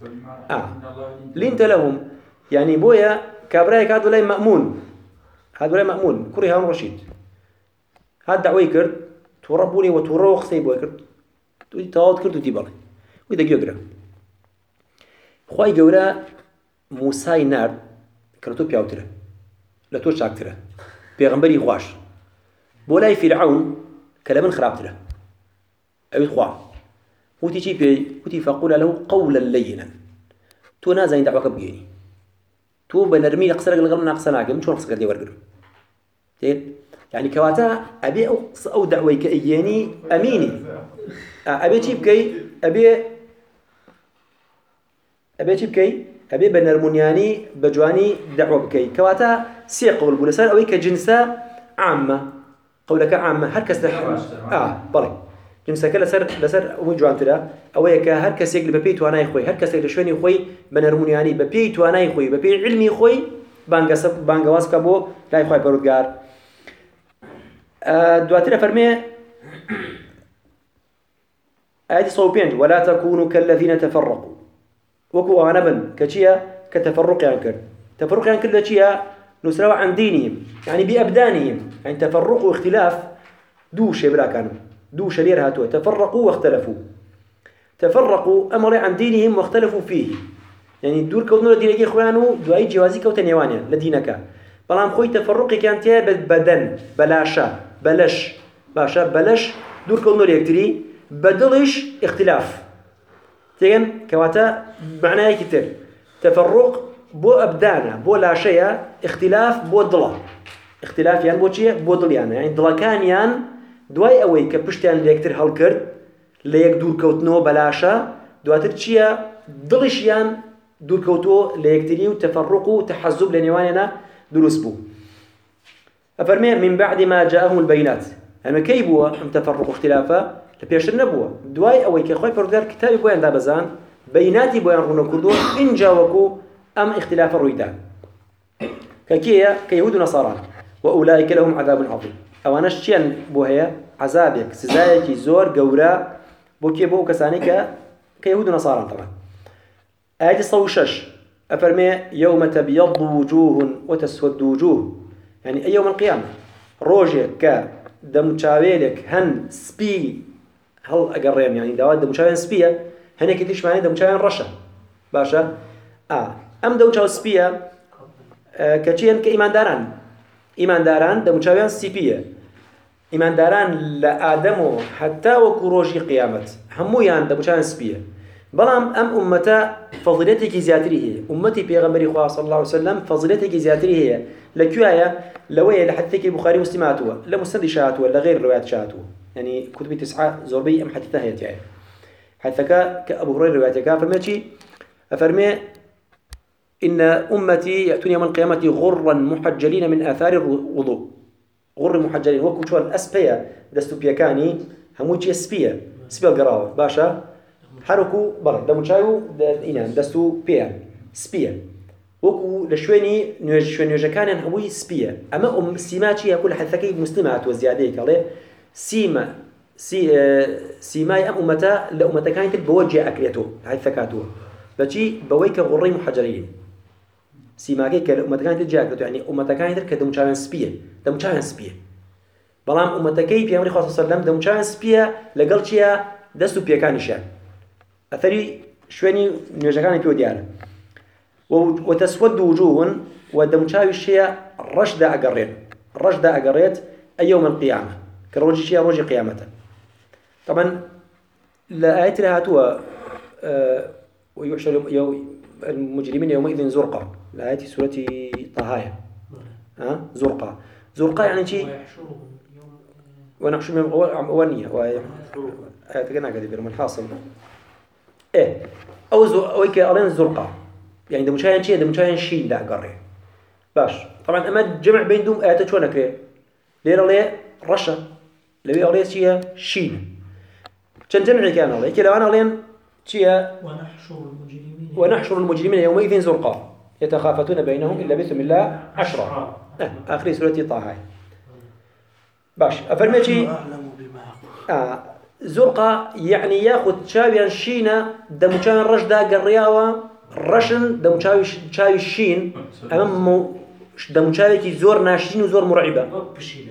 لينت لهم يعني بويا كابرايك هذا لا مأمون كره هارون رشيد هذا دعوي كرد تربوني وتروخ سيبوي كرد تواض كرد وتيبالي وإذا جيوغرا خواهي جورا موسى نار كرتو بياوتره لا توش اكتره بيغمبري خواش بولاي فرعون كلام خرابتره اي خوا وتي شي بي وتي فقول له قولا لينا تو نازين دعوك بجيني تو بنرمي قصرك الغرب ناقصناك مش ناقصك دي ورقر يعني كواتا ابي او دعويك اياني اميني ابي تشيبكي ابي تشيبكي أبي بنرمونياني بجواني دعوة بكي كواتا سيقول بولسان أو كجنسة عامة قولك عامة هركس بلي جنسة كلا لسر وجوان تلا أو هركس يقل ببيت وانا يخوي هركس يقل شواني يخوي بنرمونياني ببيت وانا يخوي ببيت علمي يخوي بانغواس كابو لا يخوي برودگار دواتنا فرمي آياتي صوبين ولا تكونوا كالذين تفرقوا وكو عنبا كشيا كتفرق ينكر تفرق ينكر لشيا نسروا عن دينهم يعني بأبدانهم يعني تفرق واختلاف دوش بلا كانوا دوش لير هاتوا تفرقوا واختلفوا تفرقوا أمر عن دينهم واختلفوا فيه يعني دور كونوا لدينك إخوانو دعي جوازي كوتا نيوانيا لدينك بلام خوي تفرقي كانت بدن بلاشا بلش باشا بلش دور كونوا ليكتري بدلش اختلاف تيجن كواتا معناه كتير تفرق بو أبدانا بو لا شيء اختلاف بو ضلا اختلاف يعني بو شيء بو ضل يعني ضلا كان يعني دواي أوي كبشتان ليكتر هالكرد ليك دور كوتنو بلاشا دواتر شيء ضلش يعني دور كوتو ليكتري وتفرقوا تحزب لنيواننا دروس بو أفرمي من بعد ما جاءهم البينات أما كيبوا هم تفرقوا اختلافا لبيش النبوة دواي أوي كخوي بردار كتابي بوين دابزان بيناتي بوين رونا كردو إن جاوكو أم اختلاف الرويدان كيهود نصارى وأولئك لهم عذاب عظيم أو أنا شتيان بوهيا عذابك سزايك زور قورا بوكي بو كسانك كيهود ونصارى طبعا. آية 106 أفرمي يوم تبيض وجوه وتسود وجوه، يعني أي يوم القيامة روجك كدم شاويلك هن سبي هل أقرين يعني دواد دم شاوين سبية هناك يديش معناه دم شاوين رشة باشا. أم دم شاو سبية كتشين إيمان داران دم شاوين سبية إيمان داران لآدمو حتى وكروجي قيامة همو يان دم شاوين سبية. بلام أمتا فضيلتك زياتري هي أمتي بيغمبري خواه صلى الله عليه وسلم فضيلتك زياتري هي لكيايا لوية لحديثك البخاري ومسلماتوا لا مسند شاتوا ولا غير روايات شاتوا يعني كتب 9 زوربي أم حديثها هي يعني حتى كأبو هريرة روايتك فرميتي أفرمي إن أمتي يأتون يوم القيامة غرا محجلين من آثار الوضوء. غر محجلين وكو شو الأسبية دستو بيكاني هموجي سبية القراوة باشا حركو بلد دمو شايو إنان دستو بيان سبية وكو لشويني نيوجا كان هوي سبية. أما سيماتي كل حثكي مسلمات وزياديك عليه سيماي أمتا لأمتا كانت بوجه أكليته حثكاتو بشي بويك غري محجرين سيماكي كأمتا كانت جاكلته يعني أمتا كانت كدمشان سبية دمشان سبية. بلام أمتا كي بيامري خاصة صلى الله عليه وسلم دمشان سبية لقلتشيا دستو بيكانشان أثري شويني نيوجاكان بيو دياله وتسود وجوه ودمشاوي الشيء رشد أقريت أي يوم القيامة كروجي شيء روجي قيامته. طبعا الآية لها توا ويحشر المجرمين يومئذ زرقا الآية سورة طه زرقا يعني شيء ونحشرهم ونية تقولنا كذي بيرم الحاصل أو كألين زرقا يعني ده مشاهن شيء ده مشاهن شين ده قري باش. طبعا أما جمع بين دوم آيات شو نكره ليه عليه رشة ليه عليه شيء شين كان جمع كان عليه كلا أنا علين شيء ونحشر المجرمين يومئذ زرقا يتخافتون بينهم إلا بسم الله 10 آخر سورة طه باش. أفرمي شيء زرقا يعني ياخذ شاويا شينا دمشان رشدا قرياوة رشن دمشاوي الشين أمامه دمشاوي كي زور ناشين وزور مرعبة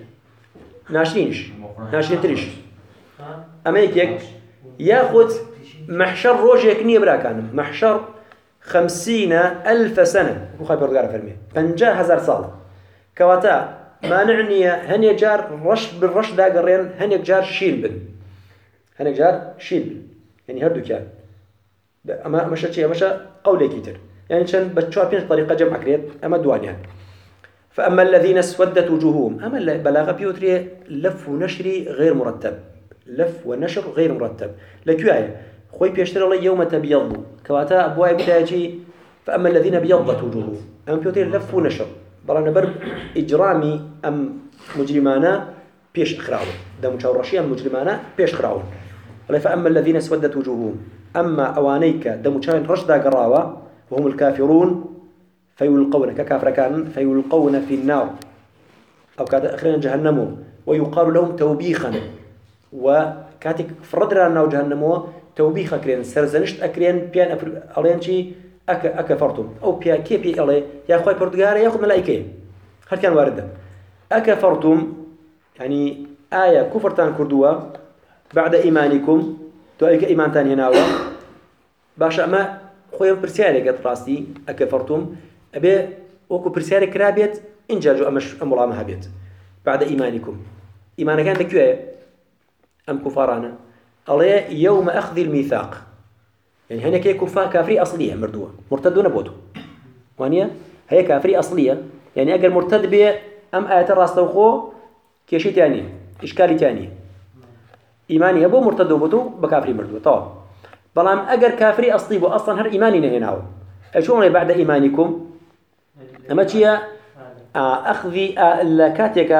ناشين تريش أمريكا ياخذ محشر روجي كنيه براكان محشر 50,000 سنة وخايب رجال فرمي 50,000 سنة كواتا ما نعني هني جار رش بالرش دا قرين هني جار شيل بن هني جار شيل يعني هردو كان أما مشى شيء مشى قولي كتير يعني كان بتشوفين طريقة جمع كريت أما دوانيان. فأما الذين اسودت وجوههم أما البلاغة بيوتري لف ونشري غير مرتب لف ونشر غير مرتب لكياية خوي بيشتري الله يوم تبيض كواتا أبواي بتاجي. فأما الذين بيضت وجوههم أما بيوتري لف ونشر برانا برب إجرامي أم مجرمانا بيش إخراون ده مشاورشي أم مجرمانا بيش إخراون. فأما الذين اسودت وجوههم أما أوانيك ده مشاين رشدا قراوة وهم الكافرون فيلقون ككافر كان فيلقون في النار أو كذا أخرين جهنموا ويقال لهم توبيخا وكاتك فردنا أنه جهنموا توبيخا كرين سرزنشت أكرين بيان ألين شيء أكفرتم أو بيا كي بي ألي يا أخوي برتغالي يأخذ ملائكة هل كان واردة أكفرتم يعني آية كفرتان كردوة بعد إيمانكم تؤيك إيمان تاني ناوى باشا ما خويا برسيالي قد راستي أكفرتم أبي وكو برسيالي كرابيت إن جاجوا أمر عامها بيت بعد إيمانكم إيمانا كان ذكيه أم كفارانا الله يوم أخذ الميثاق يعني هنا كي كافري أصلية مردوة مرتدون بوتو وانيا هي كافري أصلية يعني أجر مرتد بي أم آيات الراس توخو كيشي تاني إشكالي تاني إيماني أبو مرتد بوتو بكافري مردوة طبعا بلام أجر كافري أصلي بو أصلا هر إيماني نهيناو أشون بعد إيمانكم أما تشيا أخذ الكاتيك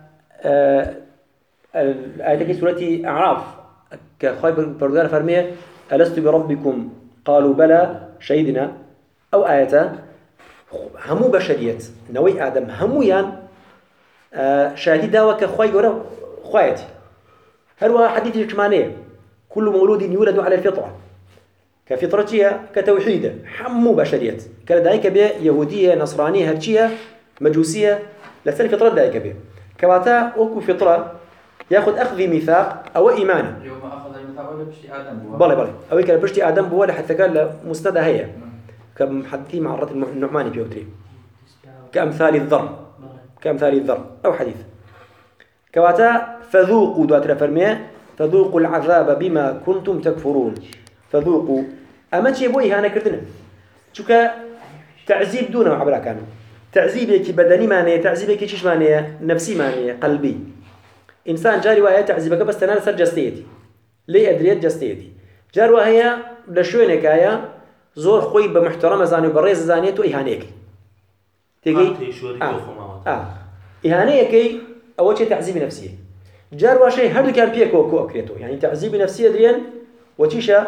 آياتك سورة أعراف كخايب بردار فرمية ألست بربكم قالوا بلى شهدنا أو آياته همو بشرية نوي آدم همويان شاهدي داوة كخواي قرأ خوايتي هل هو حديث جمانية كل مولود يولد على الفطرة كفطرتها كتوحيدة حمو بشرية كالدايك به يهودية نصرانية هرشية مجوسية لسال فطرة دايك به كواتا وكو فطرة ياخذ أخذ ميثاق أو إيمانه اليوم أخذ الميثاق ولا بشتي آدم بوا بلى أو كان بشتي آدم بوا لحتى كان مستدى هي كم حدثي مع الرد النعماني بيوتري كأمثال الذر أو حديث كواتا فذوقوا دواتر فرمية فذوقوا العذاب بما كنتم تكفرون فذوقوا أما شيء بوي هانا كرتنا شو تعذيب دونه عبرا كان تعذيبك بدني مانية تعذيبك شيش مانية نفسي مانية قلبي إنسان جاري وهي تعذيبك بس تنال سر جستيتي ليه أدريت جستيتي جار وهي لشوينك هيا زور خوي بمحترم زاني وبريز زانيته إهانيك تيجي إهانيك أول شيء تعذيب نفسي جار وشيء هذا كان بيكو أكريتو يعني تعذيب نفسي أدريان وتيشا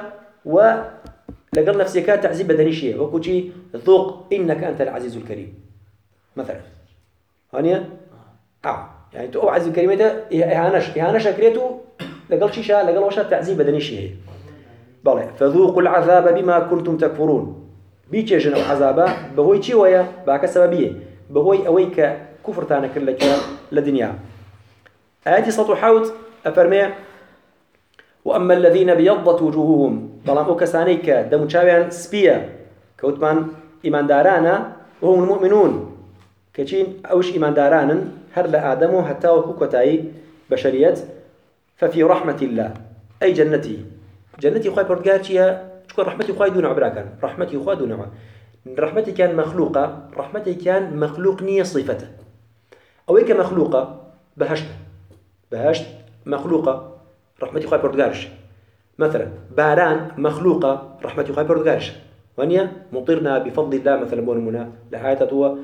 ولقل نفسك تعذيب بدني شيء وكوشي ذوق إنك أنت العزيز الكريم مثلا هانيا يعني تو عزيز الكريم ده إهانش أكريتو لقل شيشا لقل وشا تعذيب بدني شيء بالله فذوقوا العذاب بما كنتم تكفرون بيتجن العذاب بهوي شيء ويا باك سببية بهوي أويك كفر تانا كلك للدنيا آياتي سطو حوت أفرمي وأما الذين بيضت وجوههم ظلام أوكسانيك دم شاويان سبيا كوتمان إيمان دارانا وهم المؤمنون كتشين أوش إيمان دارانا هرلا آدمو حتى وكوكتاي بشرية ففي رحمة الله أي جنتي خواهي بردقاتيا شكون رحمتي خواهي دون عبراكان رحمتي خواهي دون عبراكان رحمتي كان مخلوقة رحمتي كان مخلوق نية صفته أو إيك مخلوقة بهشت مخلوقة رحمتي خواهي بردقارش مثلا باران مخلوقة رحمتي خواهي بردقارش وانيا مطرنا بفضل الله مثلا بونمنا لحياته هو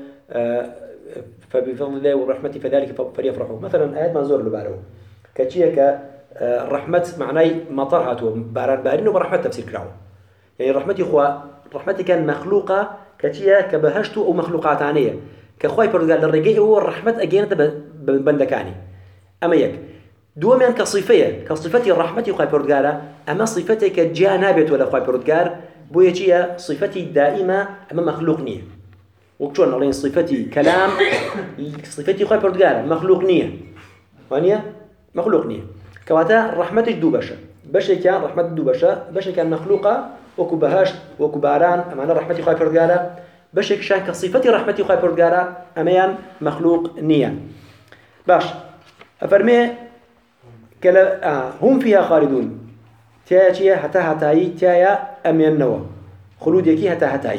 فبفضل الله ورحمتي فذلك فليفرحوا مثلا آيات منزور لبارو كتشيك رحمة معناي مطرها باران بارين وبرحمة تفسير كراو يعني رحمتي كان مخلوقة كتشيا كبهشتو أو مخلوقات عنية كخواهي بردقار للرجاء هو الرحمة أجينة بندكاني أما يك دوما كصفتي الرحمة خواهي بردقارة أما صفتي كجانبت ولا خواهي بردقار بويتشيا صفتي دائمة أما مخلوق نية وكشون الله صفتي كلام صفتي خواهي بردقارة مخلوق نية وانيا مخلوق نية كواتا رحمتك دو بشا كان رحمة دو بشا كان مخلوقة وكو بهاشت وكو باران أما أنا رحمتي خواهي بردقارة بشا كشان كصفتي رحمتي خواهي بردقارة أميان مخلوق نية باش أفرمي هم فيها خالدون تايا هتاي تايا أمين نوا خلود يكي هتاي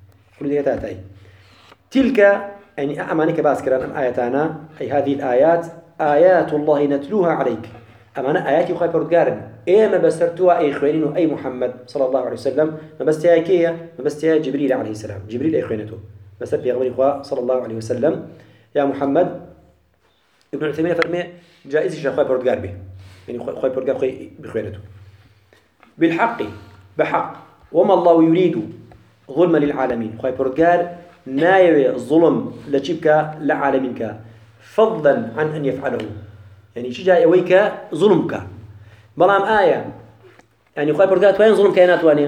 تلك يعني أمانك باسكران أم آياتنا أي هذه الآيات آيات الله نتلوها عليك أمانا آياتي خواهي بردقارن ما بسرتوا أي إخوانين أي محمد صلى الله عليه وسلم ما بستيها كيا ما بستيها جبريل عليه السلام جبريل أي إخوانته بس بيغمر إخوة صلى الله عليه وسلم يا محمد ابن عثيمين فرمي جائز الشيء خواهي بردقار به يعني خواهي بردقار خواهي بإخوانته بالحق بحق وما الله يريد ظلما للعالمين خواهي بردقار نايوي الظلم لشبك لعالمينك فضلا عن أن يفعله يعني شي جاي ويك ظلمك بلام آية يعني خواهي بردقار تواني ظلم كينات وانيا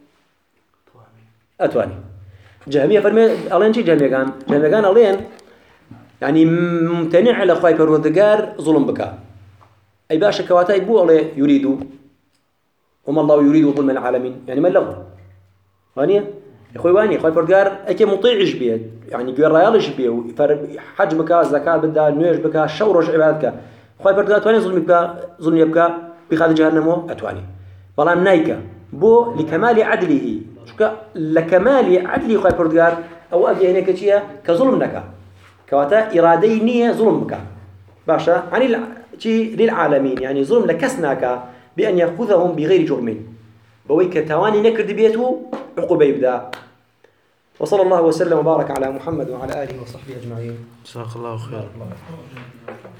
أتواني جهمية فرمي ألين شي جهمية كان ألين يعني ممتنع على خواهي بردقار ظلم بك أي باشا كواتا يبو الله يريدو وما الله يريد ظلم العالمين يعني ما اللغة وانيا يا واني خواهي بردقار أكي مطيعش بيه يعني قوي ريالش بيه حج بك زكاة بدا نويش بك شورش عبادتك خواهي بردقار تواني ظلم يبكى بخاد جهنمو أتواني بلان نايكا بو لكمال عدله لكمال عدله خواهي بردقار أو أبي هناك كظلم لك كواتا إرادي نية ظلم بك باشا عن للعالمين يعني ظلم لكسناك بأن يأخذهم بغير جرم بويك تواني نكرد بيته عقوبة يبدأ وصلى الله وسلم وبارك على محمد وعلى آله وصحبه أجمعين جزاك الله خير